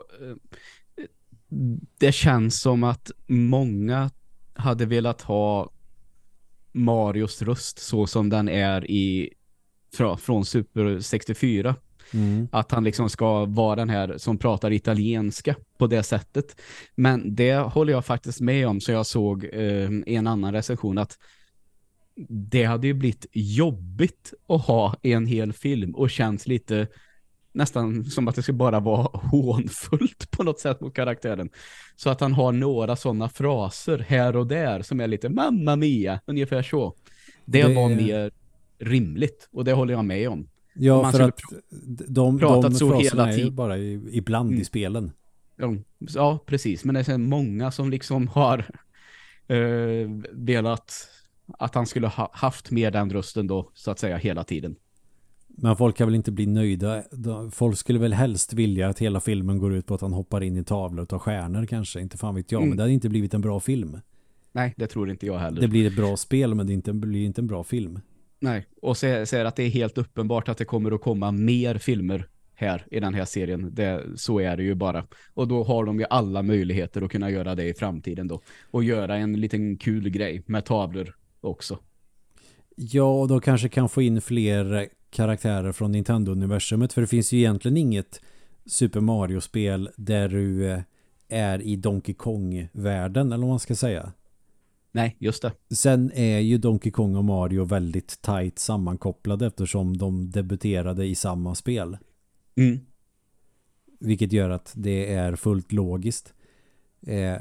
Det känns som att många hade velat ha Marios röst så som den är i från, från Super sextiofyra. Mm. Att han liksom ska vara den här som pratar italienska på det sättet. Men det håller jag faktiskt med om, så jag såg eh, i en annan recension att det hade ju blivit jobbigt att ha en hel film och känns lite nästan som att det ska bara vara hånfullt på något sätt mot karaktären. Så att han har några sådana fraser här och där som är lite mamma mia, ungefär så. Det, det var mer rimligt och det håller jag med om. Ja, man för att de, de så fraserna hela är ju bara i, ibland mm. i spelen. Ja, ja, precis. Men det är många som liksom har eh, velat att han skulle ha haft med den rösten då, så att säga, hela tiden. Men folk kan väl inte bli nöjda. Folk skulle väl helst vilja att hela filmen går ut på att han hoppar in i tavlor och tar stjärnor kanske. Inte fan vet jag, mm. men det hade inte blivit en bra film. Nej, det tror inte jag heller. Det blir ett bra spel, men det inte, blir inte en bra film. Nej, och säger att det är helt uppenbart att det kommer att komma mer filmer här i den här serien. Det, så är det ju bara. Och då har de ju alla möjligheter att kunna göra det i framtiden då. Och göra en liten kul grej med tavlor också. Ja, och då kanske kan få in fler karaktärer från Nintendo-universumet. För det finns ju egentligen inget Super Mario-spel där du är i Donkey Kong-världen, eller vad man ska säga. Nej, just det. Sen är ju Donkey Kong och Mario väldigt tajt sammankopplade eftersom de debuterade i samma spel. Mm. Vilket gör att det är fullt logiskt. Eh,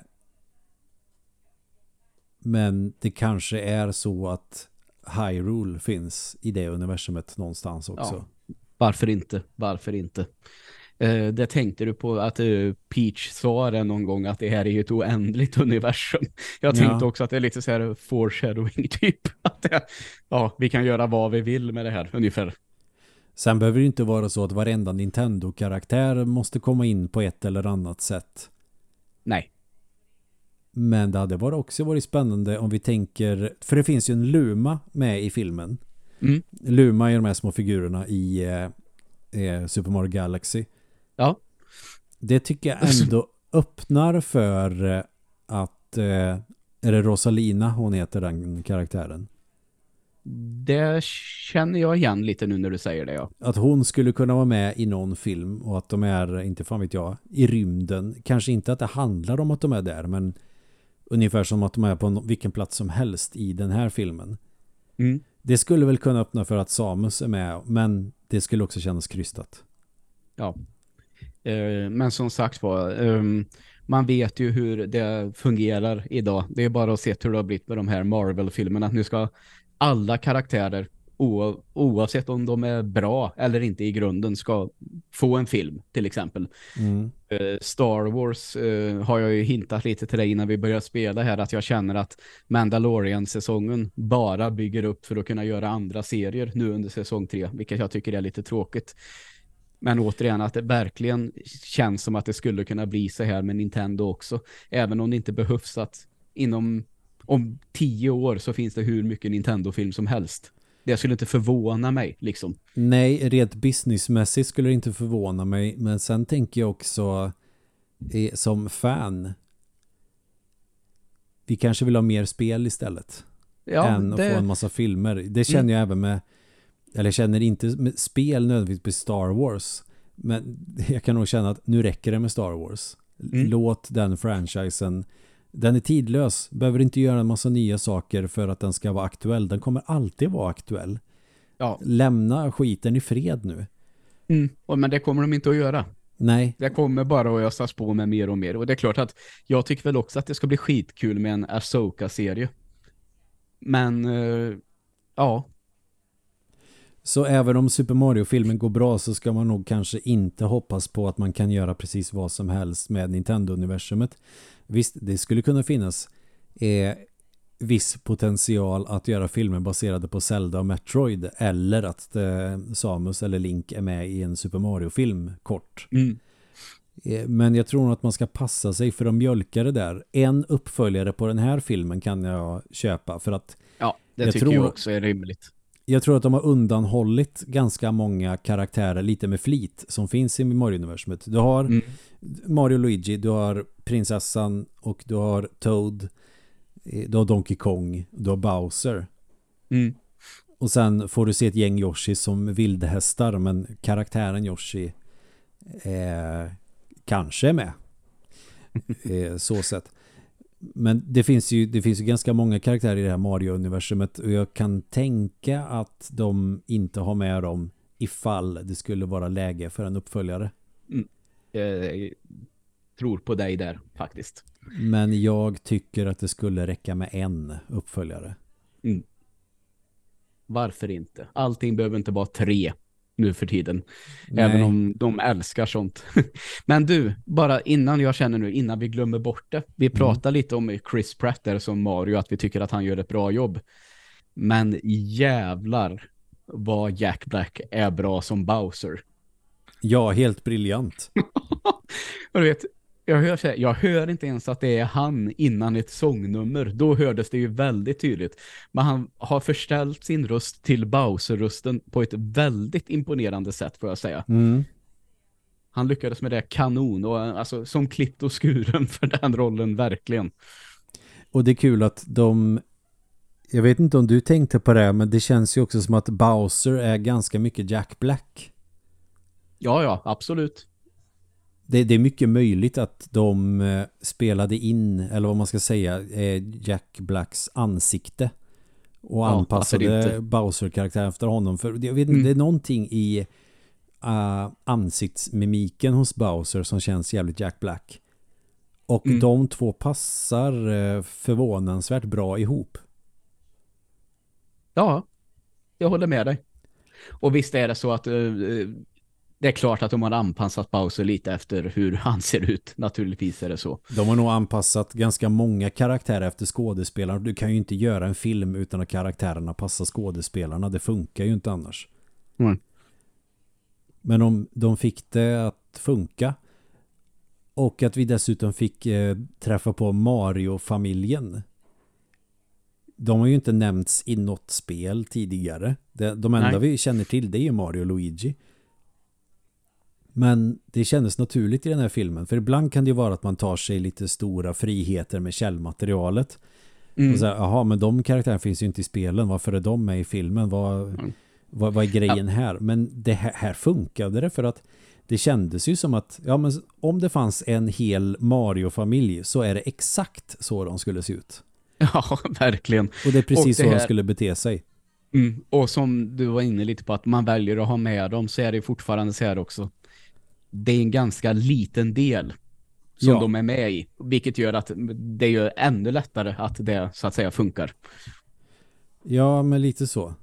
men det kanske är så att Hyrule finns i det universumet någonstans också. Ja, varför inte? Varför inte? Eh, det tänkte du på att eh, Peach sa det någon gång att det här är ju ett oändligt universum. Jag tänkte ja. också att det är lite så här foreshadowing typ. Att det, ja, vi kan göra vad vi vill med det här ungefär. Sen behöver det inte vara så att varenda Nintendo-karaktär måste komma in på ett eller annat sätt. Nej. Men det hade varit också varit spännande om vi tänker... För det finns ju en Luma med i filmen. Mm. Luma är de här små figurerna i eh, Super Mario Galaxy. Ja. Det tycker jag ändå öppnar för eh, att... Eh, är det Rosalina hon heter, den karaktären? Det känner jag igen lite nu när du säger det, ja. Att hon skulle kunna vara med i någon film och att de är, inte fan vet jag, i rymden. Kanske inte att det handlar om att de är där, men ungefär som att de är på vilken plats som helst i den här filmen. Mm. Det skulle väl kunna öppna för att Samus är med, men det skulle också kännas krystat. Ja. Eh, men som sagt var, eh, man vet ju hur det fungerar idag. Det är bara att se hur det har blivit med de här Marvel-filmerna. Nu ska alla karaktärer, o- oavsett om de är bra eller inte i grunden, ska få en film till exempel. Mm. Uh, Star Wars uh, har jag ju hintat lite till dig innan vi börjar spela här, att jag känner att Mandalorian-säsongen bara bygger upp för att kunna göra andra serier nu under säsong tre, vilket jag tycker är lite tråkigt. Men återigen, att det verkligen känns som att det skulle kunna bli så här med Nintendo också, även om det inte behövs att inom om tio år så finns det hur mycket Nintendo-film som helst. Det skulle inte förvåna mig, liksom. Nej, rent businessmässigt skulle det inte förvåna mig. Men sen tänker jag också... är, som fan, vi kanske vill ha mer spel istället Ja, än att det... få en massa filmer. Det känner Mm. jag även med, eller jag känner inte med spel nödvändigtvis med Star Wars, men jag kan nog känna att nu räcker det med Star Wars. Mm. Låt den franchisen, den är tidlös, behöver inte göra en massa nya saker för att den ska vara aktuell. Den kommer alltid vara aktuell. Ja. Lämna skiten i fred nu. Mm. Och, men det kommer de inte att göra. Nej. Det kommer bara att ösas på med mer och mer. Och det är klart att jag tycker väl också att det ska bli skitkul med en Ahsoka-serie. Men, uh, ja. Så även om Super Mario-filmen går bra så ska man nog kanske inte hoppas på att man kan göra precis vad som helst med Nintendo-universumet. Visst, det skulle kunna finnas eh, viss potential att göra filmer baserade på Zelda och Metroid, eller att eh, Samus eller Link är med i en Super Mario-film kort. Mm. Eh, men jag tror nog att man ska passa sig för att mjölka det där. En uppföljare på den här filmen kan jag köpa, för att Ja, det jag tycker tror, jag också är rimligt. Jag tror att de har undanhållit ganska många karaktärer lite med flit som finns i Mario-universumet. Du har Mm. Mario och Luigi, du har prinsessan och du har Toad, du har Donkey Kong, du har Bowser. Mm. Och sen får du se ett gäng Yoshi som vildhästar, men karaktären Yoshi eh, kanske är med. eh, så sett. Men det finns ju det finns ju ganska många karaktärer i det här Mario-universumet, och jag kan tänka att de inte har med dem ifall det skulle vara läge för en uppföljare. Mm. Jag tror på dig där faktiskt. Men jag tycker att det skulle räcka med en uppföljare. Mm. Varför inte? Allting behöver inte vara tre nu för tiden. Nej. Även om de älskar sånt. Men du, bara innan jag känner nu, innan vi glömmer bort det. Vi Mm. pratar lite om Chris Pratt där som Mario, att vi tycker att han gör ett bra jobb. Men jävlar vad Jack Black är bra som Bowser. Ja, helt briljant. Och du vet, jag hör, så här, jag hör inte ens att det är han innan ett sångnummer. Då hördes det ju väldigt tydligt. Men han har förställt sin röst till Bowser-rösten på ett väldigt imponerande sätt, får jag säga. Mm. Han lyckades med det kanon, och alltså som klippt och skuren för den rollen, verkligen. Och det är kul att de, jag vet inte om du tänkte på det, men det känns ju också som att Bowser är ganska mycket Jack Black. Ja, ja, absolut. Det, det är mycket möjligt att de eh, spelade in, eller vad man ska säga, eh, Jack Blacks ansikte och Ja, anpassade varför inte? Bowser-karaktären efter honom. För jag vet inte, Mm. det är någonting i uh, ansiktsmimiken hos Bowser som känns jävligt Jack Black. Och Mm. de två passar eh, förvånansvärt bra ihop. Ja, jag håller med dig. Och visst är det så att uh, det är klart att de har anpassat Bowser lite efter hur han ser ut. Naturligtvis är det så. De har nog anpassat ganska många karaktärer efter skådespelarna. Du kan ju inte göra en film utan att karaktärerna passar skådespelarna. Det funkar ju inte annars. Mm. Men om de fick det att funka, och att vi dessutom fick eh, träffa på Mario-familjen. De har ju inte nämnts i något spel tidigare. De, de enda Nej. vi känner till, det är ju Mario och Luigi. Men det kändes naturligt i den här filmen. För ibland kan det ju vara att man tar sig lite stora friheter med källmaterialet. Mm. Och så här, jaha, men de karaktärerna finns ju inte i spelen. Varför är de med i filmen? Vad, Mm. vad, vad är grejen Ja. här? Men det här, här funkade det, för att det kändes ju som att ja, men om det fanns en hel Mario-familj så är det exakt så de skulle se ut. Ja, verkligen. Och det är precis Och det så här- de skulle bete sig. Mm. Och som du var inne lite på, att man väljer att ha med dem, så är det fortfarande så här också. Det är en ganska liten del som Ja. de är med i, vilket gör att det gör ännu lättare att det så att säga funkar. Ja, men lite så.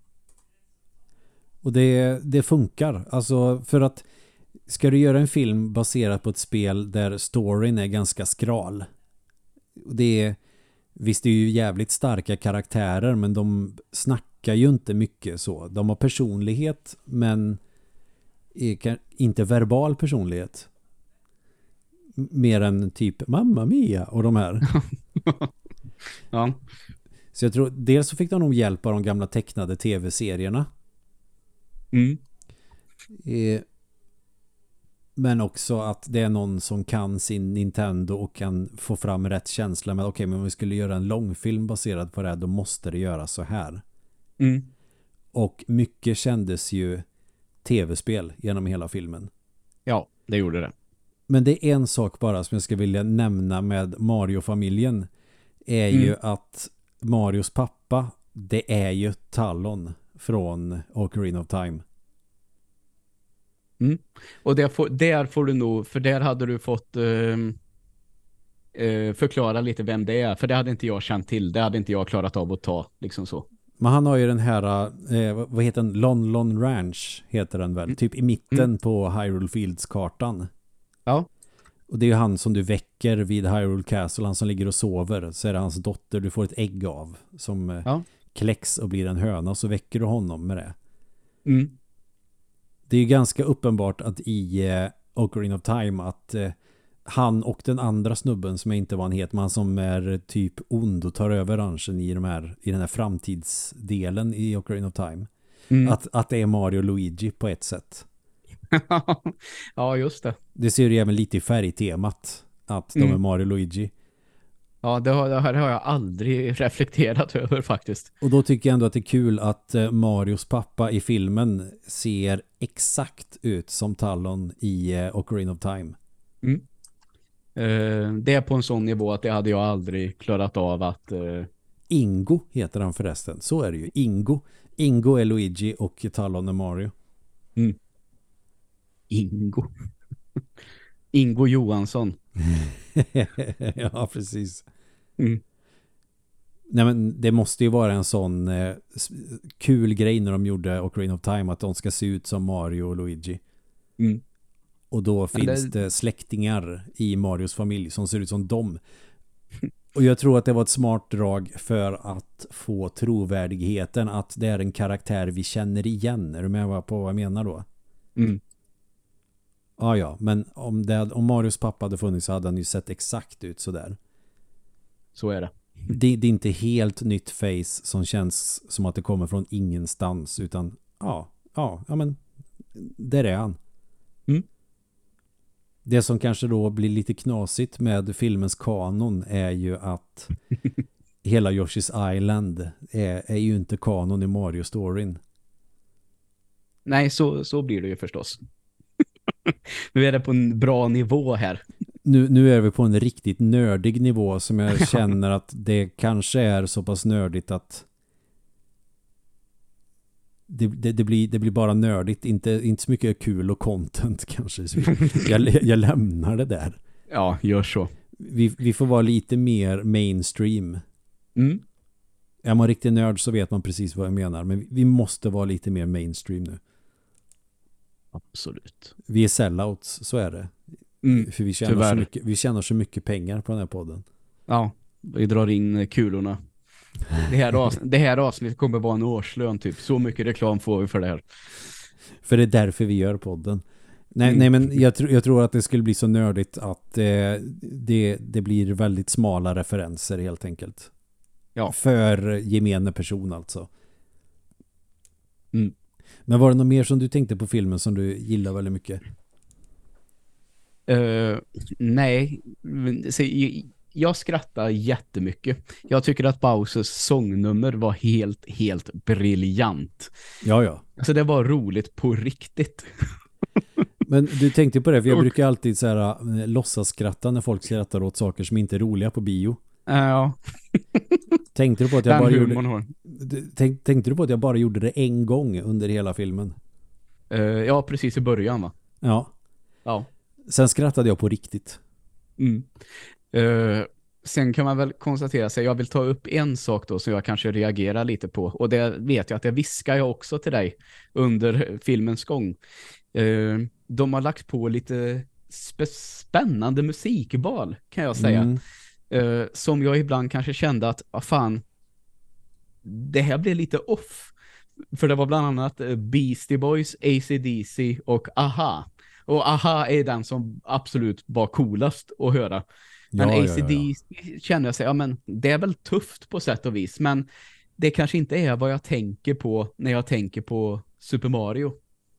Och det, det funkar. Alltså, för att ska du göra en film baserad på ett spel där storyn är ganska skral. Det är, visst, det är ju jävligt starka karaktärer, men de snackar ju inte mycket så. De har personlighet, men är inte verbal personlighet. M- Mer än typ Mamma Mia och de här. Ja. Så jag tror, dels så fick de nog hjälp av de gamla tecknade tv-serierna. Mm. Eh, Men också att det är någon som kan sin Nintendo och kan få fram rätt känsla med okej, okay, men om vi skulle göra en långfilm baserad på det här, då måste det göras så här. Mm. Och mycket kändes ju tv-spel genom hela filmen. Ja, det gjorde det. Men det är en sak bara som jag ska vilja nämna med Mario-familjen är Mm. ju att Marios pappa, det är ju Talon från Ocarina of Time. Mm. Och där får, där får du nog, för där hade du fått eh, eh, förklara lite vem det är, för det hade inte jag känt till, det hade inte jag klarat av att ta, liksom så. Men han har ju den här, eh, vad heter den? Lon Lon Ranch heter den väl, Mm. typ i mitten Mm. på Hyrule Fields-kartan. Ja. Och det är ju han som du väcker vid Hyrule Castle, han som ligger och sover. Så är det hans dotter du får ett ägg av som eh, Ja. kläcks och blir en höna, och så väcker du honom med det. Mm. Det är ju ganska uppenbart att i eh, Ocarina of Time att eh, han och den andra snubben som jag inte var en het, man som är typ ond och tar över ranchen i, de här, i den här framtidsdelen i Ocarina of Time. Mm. Att, att det är Mario och Luigi på ett sätt. Ja, just det. Det ser ju även lite i färgtemat att de Mm. är Mario och Luigi. Ja, det, har, det här har jag aldrig reflekterat över faktiskt. Och då tycker jag ändå att det är kul att eh, Marios pappa i filmen ser exakt ut som Talon i eh, Ocarina of Time. Mm. Eh, det är på en sån nivå att det hade jag aldrig klarat av att... Eh... Ingo heter han förresten. Så är det ju. Ingo. Ingo är Luigi och Talon är Mario. Mm. Ingo. Ingo Johansson. Ja, precis. Mm. Nej, men det måste ju vara en sån eh, kul grej när de gjorde Ocarina of Time att de ska se ut som Mario och Luigi. Mm. Och då finns det... det släktingar i Marios familj som ser ut som dem. Och jag tror att det var ett smart drag för att få trovärdigheten att det är en karaktär vi känner igen. Är du med på vad jag menar då? Mm. Ja, ja. Men om, det, om Marios pappa hade funnits så hade han ju sett exakt ut så där. Så är det. Det, det är inte helt nytt face som känns som att det kommer från ingenstans, utan ja, ja, ja men där är han. Mm. Det som kanske då blir lite knasigt med filmens kanon är ju att hela Yoshi's Island är, är ju inte kanon i Mario-storyn. Nej, så, så blir det ju förstås. Nu är det på en bra nivå här. Nu, nu är vi på en riktigt nördig nivå som jag känner att det kanske är så pass nördigt att det, det, det, blir, det blir bara nördigt, inte, inte så mycket kul och content kanske. Så jag, jag lämnar det där. Ja, gör så. Vi, vi får vara lite mer mainstream. Mm. Är man riktigt nörd så vet man precis vad jag menar, men vi måste vara lite mer mainstream nu. Absolut. Vi är sellouts, så är det. Mm. För vi tjänar, Tyvärr. så mycket, vi tjänar så mycket pengar på den här podden. Ja, vi drar in kulorna. Det här, avs- det här avsnittet kommer vara en årslön typ. Så mycket reklam får vi för det här. För det är därför vi gör podden. Nej, Mm. nej men jag, tr- jag tror att det skulle bli så nördigt att eh, det, det blir väldigt smala referenser helt enkelt. Ja. För gemene person alltså. Mm. Men var det något mer som du tänkte på filmen som du gillar väldigt mycket? Uh, nej, så, jag, jag skrattar jättemycket. Jag tycker att Bowsers sångnummer var helt, helt briljant. Ja, ja. Alltså det var roligt på riktigt. Men du tänkte på det, för jag Och- brukar alltid så här, äh, låtsas skratta när folk skrattar åt saker som inte är roliga på bio. Ja, Tänkte du på att jag den bara humorn gjorde har. du- tänk, tänkte du på att jag bara gjorde det en gång under hela filmen? Uh, ja, precis i början va? Ja. Ja. Sen skrattade jag på riktigt. Mm. Uh, sen kan man väl konstatera sig, jag vill ta upp en sak då som jag kanske reagerar lite på. Och det vet jag att det viskar jag också till dig under filmens gång. Uh, de har lagt på lite sp- spännande musikval kan jag säga. Mm. Uh, som jag ibland kanske kände att, vad fan, det här blev lite off. För det var bland annat eh, Beastie Boys, A C D C och A-ha. Och A-ha är den som absolut var coolast att höra. Men Ja, ja, A C D ja. känner jag sig, ja men det är väl tufft på sätt och vis. Men det kanske inte är vad jag tänker på när jag tänker på Super Mario.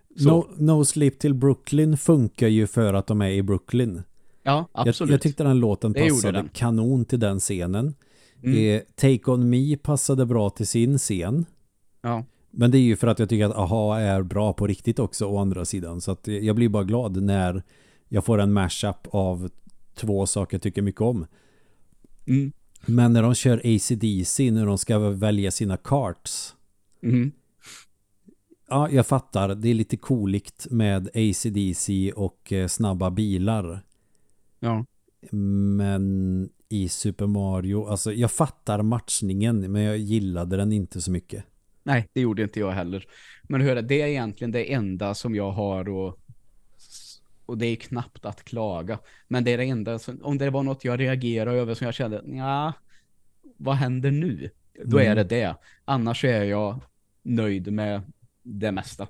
Så. No, no Sleep Till Brooklyn funkar ju för att de är i Brooklyn. Ja, Jag, absolut. jag tyckte den låten Det gjorde passade den. kanon till den scenen. Mm. Eh, Take On Me passade bra till sin scen. Ja. Men det är ju för att jag tycker att Aha är bra på riktigt också å andra sidan. Så att jag blir bara glad när jag får en mashup av två saker jag tycker mycket om. Mm. Men när de kör A C D C, när de ska välja sina carts. Mm. Ja, jag fattar. Det är lite cooligt med A C D C och eh, snabba bilar. Ja. Men i Super Mario, alltså jag fattar matchningen, men jag gillade den inte så mycket. Nej, det gjorde inte jag heller. Men hör, det är egentligen det enda som jag har och, och det är knappt att klaga. Men det är det enda, som, om det var något jag reagerar över som jag kände, ja, vad händer nu? Då Mm. är det det. Annars är jag nöjd med det mesta.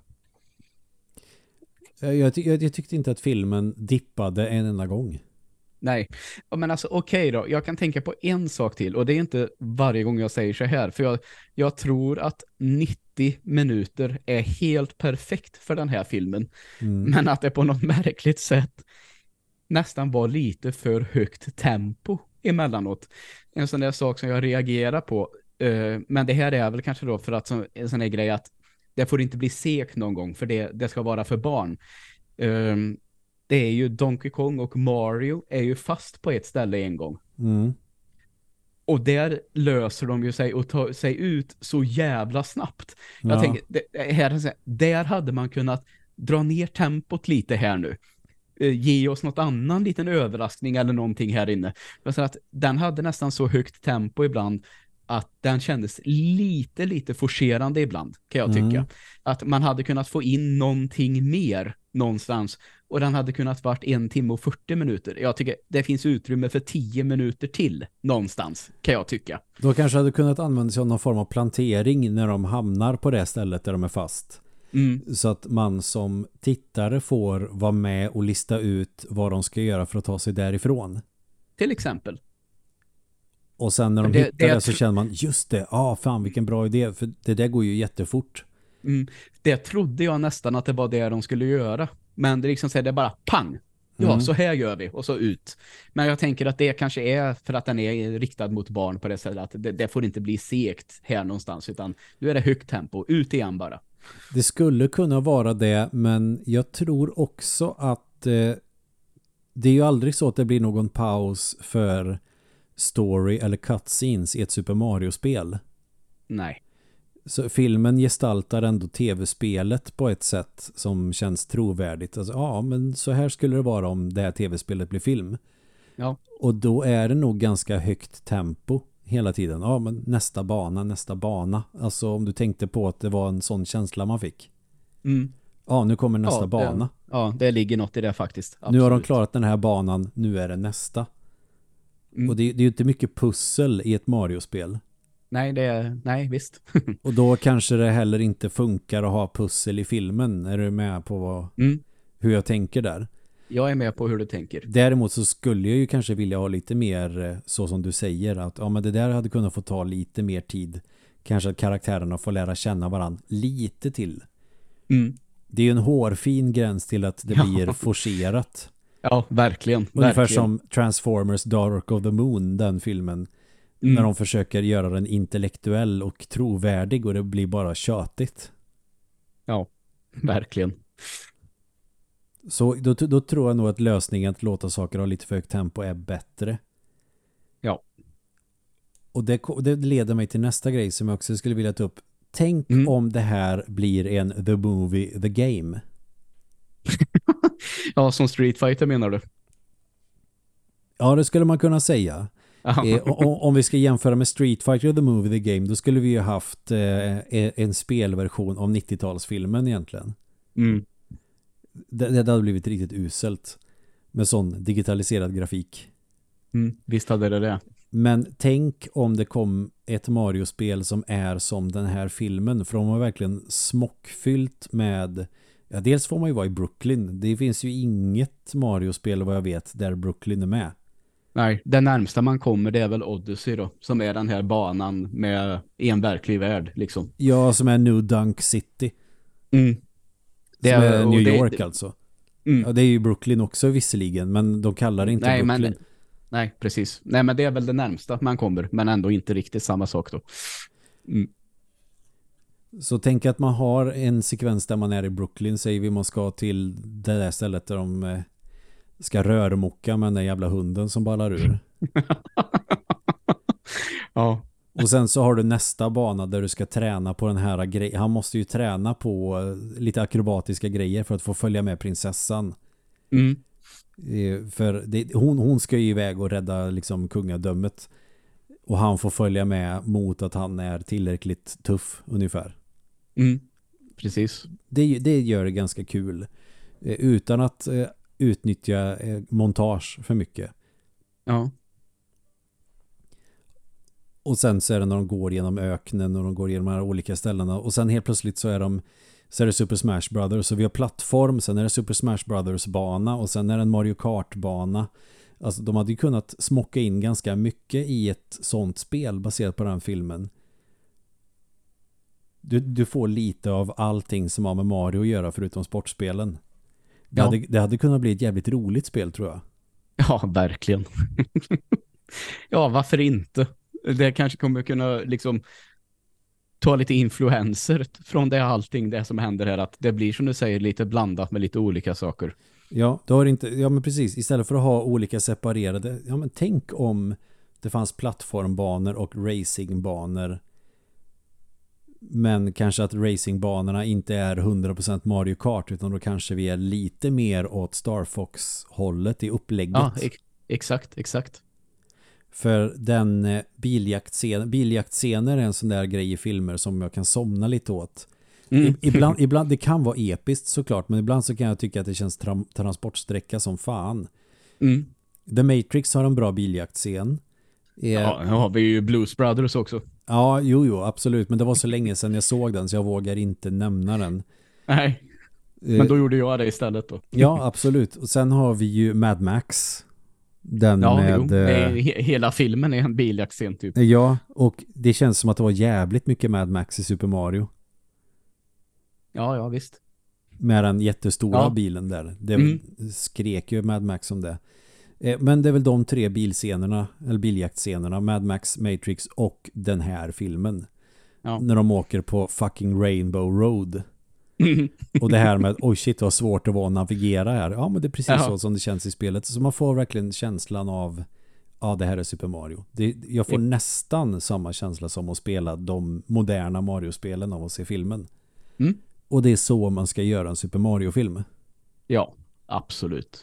Jag, jag, jag, jag tyckte inte att filmen dippade en enda gång. Nej, ja, men alltså okej okay då. Jag kan tänka på en sak till och det är inte varje gång jag säger så här. För jag, jag tror att nittio minuter är helt perfekt för den här filmen. Mm. Men att det på något märkligt sätt nästan var lite för högt tempo emellanåt. En sån där sak som jag reagerar på. Uh, men det här är väl kanske då för att så, en sån här grej att det får inte bli sek någon gång för det, det ska vara för barn. Uh, Det är ju Donkey Kong och Mario är ju fast på ett ställe en gång. Mm. Och där löser de ju sig och tar sig ut så jävla snabbt. Jag Ja. tänker, det, här, där hade man kunnat dra ner tempot lite här nu. Eh, ge oss något annan liten överraskning eller någonting här inne. Jag säger att den hade nästan så högt tempo ibland att den kändes lite, lite forcerande ibland, kan jag tycka. Mm. Att man hade kunnat få in någonting mer någonstans. Och den hade kunnat varit en timme och fyrtio minuter. Jag tycker det finns utrymme för tio minuter till någonstans, kan jag tycka. Då kanske hade kunnat använda sig av någon form av plantering när de hamnar på det stället där de är fast. Mm. Så att man som tittare får vara med och lista ut vad de ska göra för att ta sig därifrån. Till exempel. Och sen när de Det- hittar det det, jag så tr- känner man, just det, ja ah, fan vilken bra idé. För det där går ju jättefort. Mm. Det trodde jag nästan att det var det de skulle göra. Men det liksom säger det är bara pang. Ja, Mm. så här gör vi. Och så ut. Men jag tänker att det kanske är för att den är riktad mot barn på det sättet. Att det, det får inte bli segt här någonstans. Utan nu är det högt tempo. Ut igen bara. Det skulle kunna vara det, men jag tror också att eh, det är ju aldrig så att det blir någon paus för story eller cutscenes i ett Super Mario-spel. Nej. Så filmen gestaltar ändå tv-spelet på ett sätt som känns trovärdigt. Alltså, ja, men så här skulle det vara om det här tv-spelet blir film. Ja. Och då är det nog ganska högt tempo hela tiden. Ja, men nästa bana, nästa bana. Alltså om du tänkte på att det var en sån känsla man fick. Mm. Ja, nu kommer nästa ja, bana. Det, ja, det ligger något i det faktiskt. Absolut. Nu har de klarat den här banan, nu är det nästa. Mm. Och det, det är ju inte mycket pussel i ett Mario-spel. Nej, det är, nej, visst. Och då kanske det heller inte funkar att ha pussel i filmen. Är du med på vad, Mm. hur jag tänker där? Jag är med på hur du tänker. Däremot så skulle jag ju kanske vilja ha lite mer eh, så som du säger. Att ja, men det där hade kunnat få ta lite mer tid. Kanske att karaktärerna får lära känna varandra lite till. Mm. Det är ju en hårfin gräns till att det Ja. blir forcerat. Ja, verkligen. Ungefär verkligen. som Transformers Dark of the Moon, den filmen. Mm. När de försöker göra den intellektuell och trovärdig och det blir bara tjatigt. Ja, verkligen. Så då, då tror jag nog att lösningen att låta saker ha lite för högt tempo är bättre. Ja. Och det, det leder mig till nästa grej som jag också skulle vilja ta upp. Tänk Mm. om det här blir en The Movie, The Game. Ja, som Street Fighter menar du? Ja, det skulle man kunna säga. Ja. Eh, om, om vi ska jämföra med Street Fighter The Movie The Game, då skulle vi ju haft eh, en spelversion av nittiotalsfilmen egentligen. Mm. Det, det hade blivit riktigt uselt med sån digitaliserad grafik. Mm. Visst hade det det. Men tänk om det kom ett Mario-spel som är som den här filmen, för de har verkligen smockfyllt med, ja, dels får man ju vara i Brooklyn. Det finns ju inget Mario-spel vad jag vet där Brooklyn är med. Nej, det närmsta man kommer det är väl Odyssey då, som är den här banan med en verklig värld liksom. Ja, som är New Dunk City. Mm. Det som är, är och New det- York det- alltså. Mm. Ja, det är ju Brooklyn också visserligen, men de kallar det inte Nej, Brooklyn. men, nej, precis. Nej, men det är väl det närmsta man kommer, men ändå inte riktigt samma sak då. Mm. Så tänk att man har en sekvens där man är i Brooklyn, säger vi man ska till det där stället där de eh, ska rörmocka med den där jävla hunden som ballar ur. Ja. Och sen så har du nästa bana där du ska träna på den här grejen. Han måste ju träna på eh, lite akrobatiska grejer för att få följa med prinsessan. Mm. Eh, För det, hon, hon ska ju iväg och rädda liksom kungadömet. Och han får följa med mot att han är tillräckligt tuff ungefär. Mm. Precis. Det, det gör det ganska kul. Eh, Utan att eh, utnyttja eh, montage för mycket. Ja. Och sen så är det när de går genom öknen och de går genom de här olika ställena. Och sen helt plötsligt så är de så är det Super Smash Brothers. Så vi har plattform, sen är det Super Smash Brothers bana och sen är det en Mario Kart bana. Alltså de hade ju kunnat smocka in ganska mycket i ett sånt spel baserat på den filmen. Du, du får lite av allting som har med Mario att göra förutom sportspelen. Det, Ja. hade, det hade kunnat bli ett jävligt roligt spel tror jag. Ja, verkligen. Ja, varför inte? Det kanske kommer kunna liksom ta lite influenser från det allting det som händer här, att det blir som du säger lite blandat med lite olika saker. Ja, då har inte, ja men precis, istället för att ha olika separerade, ja men tänk om det fanns plattformbanor och racingbanor, men kanske att racingbanorna inte är hundra procent Mario Kart utan då kanske vi är lite mer åt Star Fox-hållet i upplägget. Ja, ex- exakt, exakt. För den eh, biljaktscen, biljaktscener är en sån där grej i filmer som jag kan somna lite åt. Mm. I, ibland, ibland, det kan vara episkt såklart, men ibland så kan jag tycka att det känns tra- transportsträcka som fan. Mm. The Matrix har en bra biljaktscen. Eh, Ja, nu har vi ju Blues Brothers också. ja, jo, jo, absolut. Men det var så länge sedan jag såg den så jag vågar inte nämna den. Nej, Eh, men då gjorde jag det istället då. ja, absolut. Och sen har vi ju Mad Max. Den Ja, med... jo, det är, eh, he- hela filmen är en biljaktscen typ. ja, och det känns som att det var jävligt mycket Mad Max i Super Mario. Ja, ja, visst. Med den jättestora Ja. bilen där. Det Mm. skrek ju Mad Max om det. Eh, Men det är väl de tre bilscenerna, eller biljaktscenerna, Mad Max, Matrix och den här filmen. Ja. När de åker på fucking Rainbow Road. Och det här med, oj shit vad svårt det var att navigera här. Ja, men det är precis Ja. så som det känns i spelet. Så man får verkligen känslan av, ja det här är Super Mario. Det, jag får Ja. nästan samma känsla som att spela de moderna Mario-spelen av att se filmen. Mm. Och det är så man ska göra en Super Mario-film. Ja, absolut.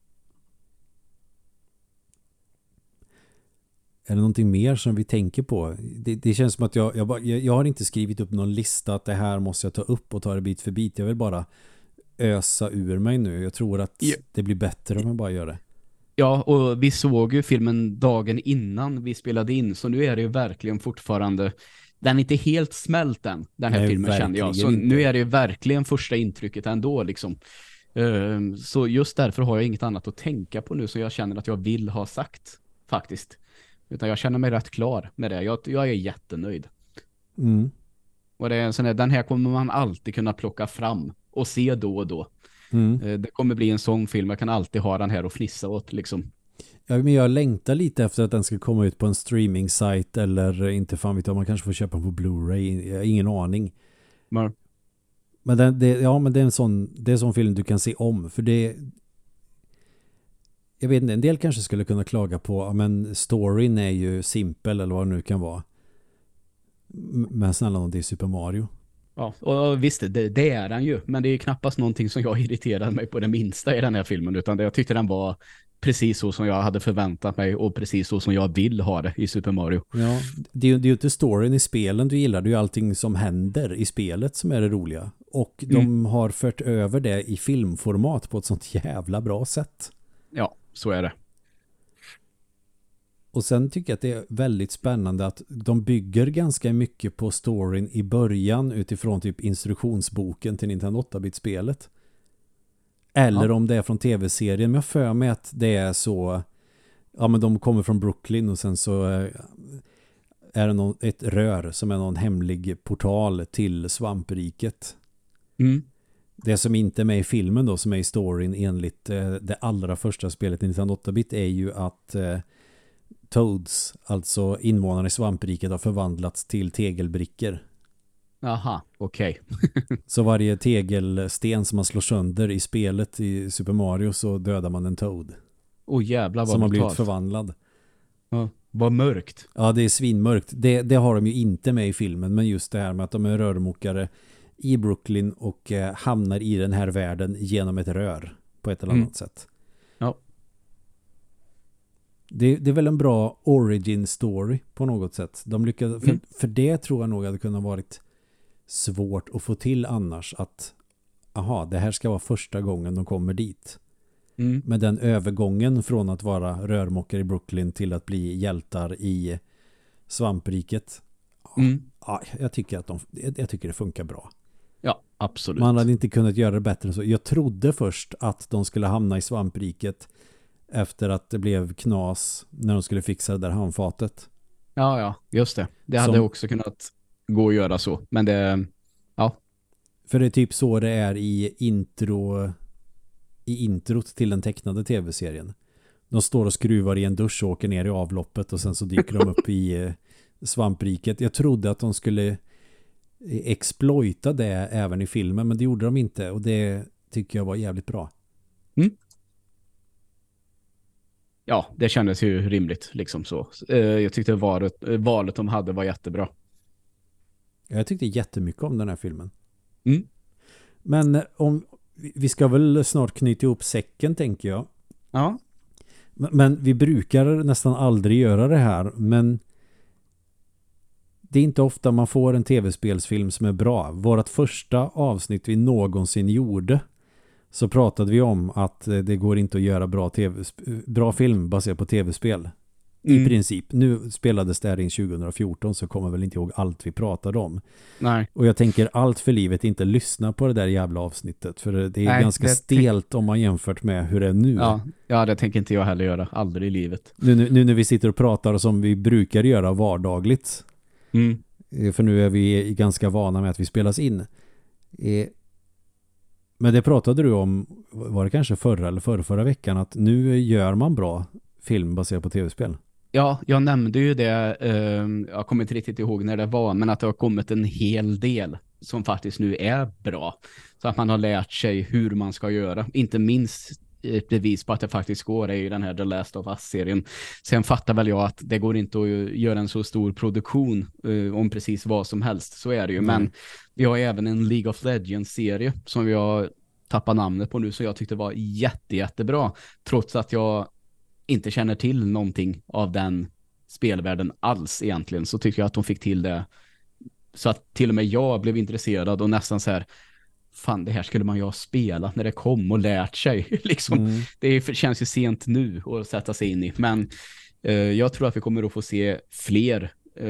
Är det någonting mer som vi tänker på? Det, det känns som att jag, jag, bara, jag, jag har inte skrivit upp någon lista att det här måste jag ta upp och ta det bit för bit. Jag vill bara ösa ur mig nu. Jag tror att Ja. det blir bättre om jag bara gör det. Ja, och vi såg ju filmen dagen innan vi spelade in, så nu är det ju verkligen fortfarande, den är inte helt smält än, den här Nej, filmen kände jag. Så verkligen inte. nu är det ju verkligen första intrycket ändå liksom. Ehm, Så just därför har jag inget annat att tänka på nu, så jag känner att jag vill ha sagt faktiskt. Utan jag känner mig rätt klar med det. Jag, jag är jättenöjd. Mm. Och det är en sån här, den här kommer man alltid kunna plocka fram och se då och då. Mm. Eh, Det kommer bli en sån film, jag kan alltid ha den här och fnissa åt liksom. Ja, men jag längtar lite efter att den ska komma ut på en streaming-sajt eller inte fan vet jag, man kanske får köpa på Blu-ray. Jag har ingen aning. Men, Men, den, det, ja, men det är en sån, det är en sån film du kan se om. För det... Jag vet inte, en del kanske skulle kunna klaga på ja, men storyn är ju simpel eller vad det nu kan vara. M- Men snälla, det är Super Mario. ja, och visst, det, det är den ju. Men det är knappast någonting som jag irriterade mig på det minsta i den här filmen. Utan det, jag tyckte den var precis så som jag hade förväntat mig och precis så som jag vill ha det i Super Mario. Ja, det är ju det är ju inte storyn i spelen du gillar, det är ju allting som händer i spelet som är det roliga. Och de Mm. har fört över det i filmformat på ett sånt jävla bra sätt. Ja, så är det. Och sen tycker jag att det är väldigt spännande att de bygger ganska mycket på storyn i början utifrån typ instruktionsboken till Nintendo åtta-bit-spelet. Eller Ja. om det är från tv-serien. Men jag för mig att det är så, ja men de kommer från Brooklyn och sen så eh, är det någon, ett rör som är någon hemlig portal till svampriket. Mm. Det som inte är med i filmen då, som är i storyn enligt eh, det allra första spelet i Nintendo åtta-bit, är ju att eh, Toads, alltså invånarna i svampriket, har förvandlats till tegelbrickor. Aha, okej. Så varje tegelsten som man slår sönder i spelet i Super Mario så dödar man en Toad. Åh jävlar vad som har blivit brutalt. förvandlad. Ja, vad mörkt. Ja, det är svinmörkt. Det, det har de ju inte med i filmen, men just det här med att de är rörmokare i Brooklyn och eh, hamnar i den här världen genom ett rör på ett eller annat mm. sätt. Ja. Det, det är väl en bra origin story på något sätt. De lyckades, för, mm. för det tror jag nog hade kunnat varit svårt att få till annars, att aha, det här ska vara första gången de kommer dit. Mm. Men den övergången från att vara rörmokare i Brooklyn till att bli hjältar i svampriket. Mm. Ja, jag tycker att de, jag tycker det funkar bra. Ja, absolut. Man hade inte kunnat göra det bättre än så. Jag trodde först att de skulle hamna i svampriket efter att det blev knas när de skulle fixa det där handfatet. Ja, ja, just det. Det hade Som, också kunnat gå att göra så. Men det, ja. För det är typ så det är i intro i introt till den tecknade tv-serien. De står och skruvar i en dusch och åker ner i avloppet och sen så dyker de upp i eh, svampriket. Jag trodde att de skulle exploita det även i filmen, men det gjorde de inte, och det tycker jag var jävligt bra. Mm. Ja, det kändes ju rimligt liksom så. Jag tyckte valet, valet de hade var jättebra. Jag tyckte jättemycket om den här filmen. Mm. Men om vi ska väl snart knyta ihop säcken, tänker jag. Ja. Men vi brukar nästan aldrig göra det här, men det är inte ofta man får en tv-spelsfilm som är bra. Vårt första avsnitt vi någonsin gjorde, så pratade vi om att det går inte att göra bra, TV, bra film baserat på tv-spel. I mm. princip. Nu spelades det här in tjugo fjorton, så kommer väl inte ihåg allt vi pratade om. Nej. Och jag tänker allt för livet inte lyssna på det där jävla avsnittet, för det är Nej, ganska det stelt om man jämfört med hur det är nu. Ja, ja, det tänker inte jag heller göra. Aldrig i livet. Nu, nu, nu när vi sitter och pratar som vi brukar göra vardagligt. Mm. För nu är vi ganska vana med att vi spelas in. Men det pratade du om, var det kanske förra eller förra, förra veckan, att nu gör man bra film baserat på tv-spel. Ja, jag nämnde ju det, eh, jag kommer inte riktigt ihåg när det var, men att det har kommit en hel del som faktiskt nu är bra. Så att man har lärt sig hur man ska göra. Inte minst ett bevis på att det faktiskt går är ju den här The Last of Us-serien. Sen fattar väl jag att det går inte att göra en så stor produktion eh, om precis vad som helst. Så är det ju. Mm. Men vi har även en League of Legends-serie som vi har tappat namnet på nu, så jag tyckte var jätte, jättebra. Trots att jag inte känner till någonting av den spelvärlden alls egentligen, så tycker jag att de fick till det så att till och med jag blev intresserad och nästan så här, fan, det här skulle man ju ha spelat när det kom och lärt sig. liksom. Mm. Det känns ju sent nu att sätta sig in i, men eh, jag tror att vi kommer att få se fler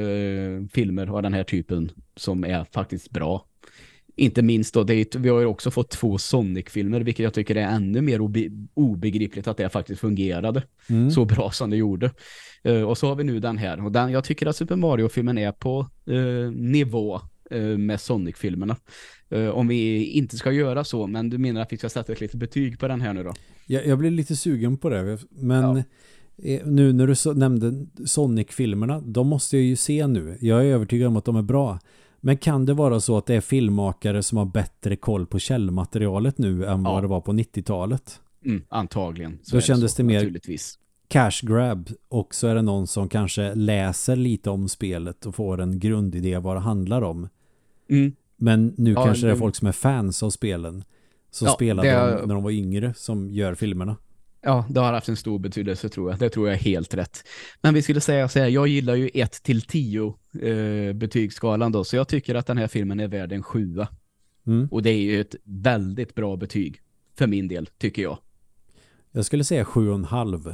eh, filmer av den här typen som är faktiskt bra. Inte minst då, det är, vi har ju också fått två Sonic-filmer, vilket jag tycker är ännu mer obe, obegripligt att det faktiskt fungerade mm. så bra som det gjorde. Uh, och så har vi nu den här. Och den, jag tycker att Super Mario-filmen är på uh, nivå uh, med Sonic-filmerna. Uh, om vi inte ska göra så, men du menar att vi ska sätta ett litet betyg på den här nu då? Jag, jag blir lite sugen på det, men ja. nu när du så, nämnde Sonic-filmerna, de måste jag ju se nu. Jag är övertygad om att de är bra. Men kan det vara så att det är filmmakare som har bättre koll på källmaterialet nu än ja. vad det var på nittiotalet? Mm, antagligen. Så Då kändes det, så, det mer cash grab, och så är det någon som kanske läser lite om spelet och får en grundidé vad det handlar om. Mm. Men nu ja, kanske det är det... folk som är fans av spelen som ja, spelade är... de när de var yngre som gör filmerna. Ja, det har haft en stor betydelse, tror jag. Det tror jag är helt rätt. Men vi skulle säga så här, jag gillar ju ett till tio eh, betygsskalan då, så jag tycker att den här filmen är värd en sjua. Mm. Och det är ju ett väldigt bra betyg för min del, tycker jag. Jag skulle säga sju och en halv.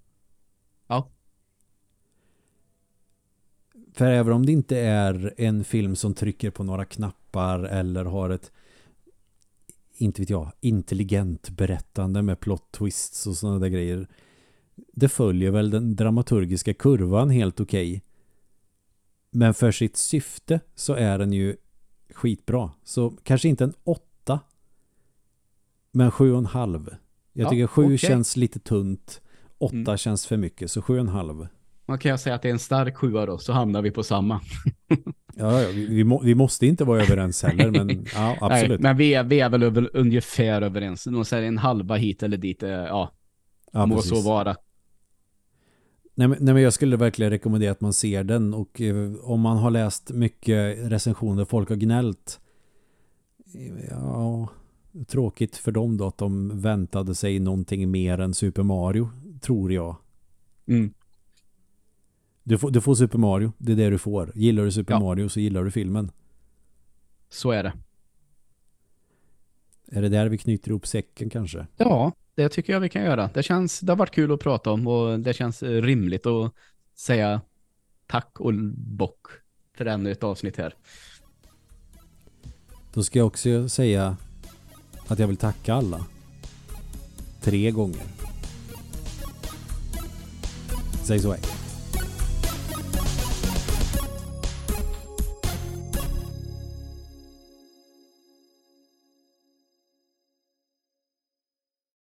Ja. För även om det inte är en film som trycker på några knappar eller har ett, inte vet jag, intelligent berättande med plot twists och sådana där grejer. Det följer väl den dramaturgiska kurvan helt okej. Okay. Men för sitt syfte så är den ju skitbra. Så kanske inte en åtta, Men sju och en halv. Jag Ja, tycker sju okej. känns lite tunt. Åtta Mm. känns för mycket, så sju och en halv. Man kan jag säga att det är en stark sjua då, så hamnar vi på samma. Ja, ja, vi, vi, må, vi måste inte vara överens heller, men ja, absolut. Nej, men vi är, vi är väl över, ungefär överens. De säger en halva hit eller dit, eh, ja, Ja, må precis. så vara. Nej men, nej men jag skulle verkligen rekommendera att man ser den, och eh, om man har läst mycket recensioner, folk har gnällt, ja, tråkigt för dem då att de väntade sig någonting mer än Super Mario, tror jag. Mm. Du får, du får Super Mario, det är det du får. Gillar du Super Ja. Mario så gillar du filmen. Så är det. Är det där vi knyter ihop säcken kanske? Ja, det tycker jag vi kan göra. Det känns, det har varit kul att prata om, och det känns eh, rimligt att säga tack och bock för ännu ett avsnitt här. Då ska jag också säga att jag vill tacka alla. Tre gånger. Säg så här.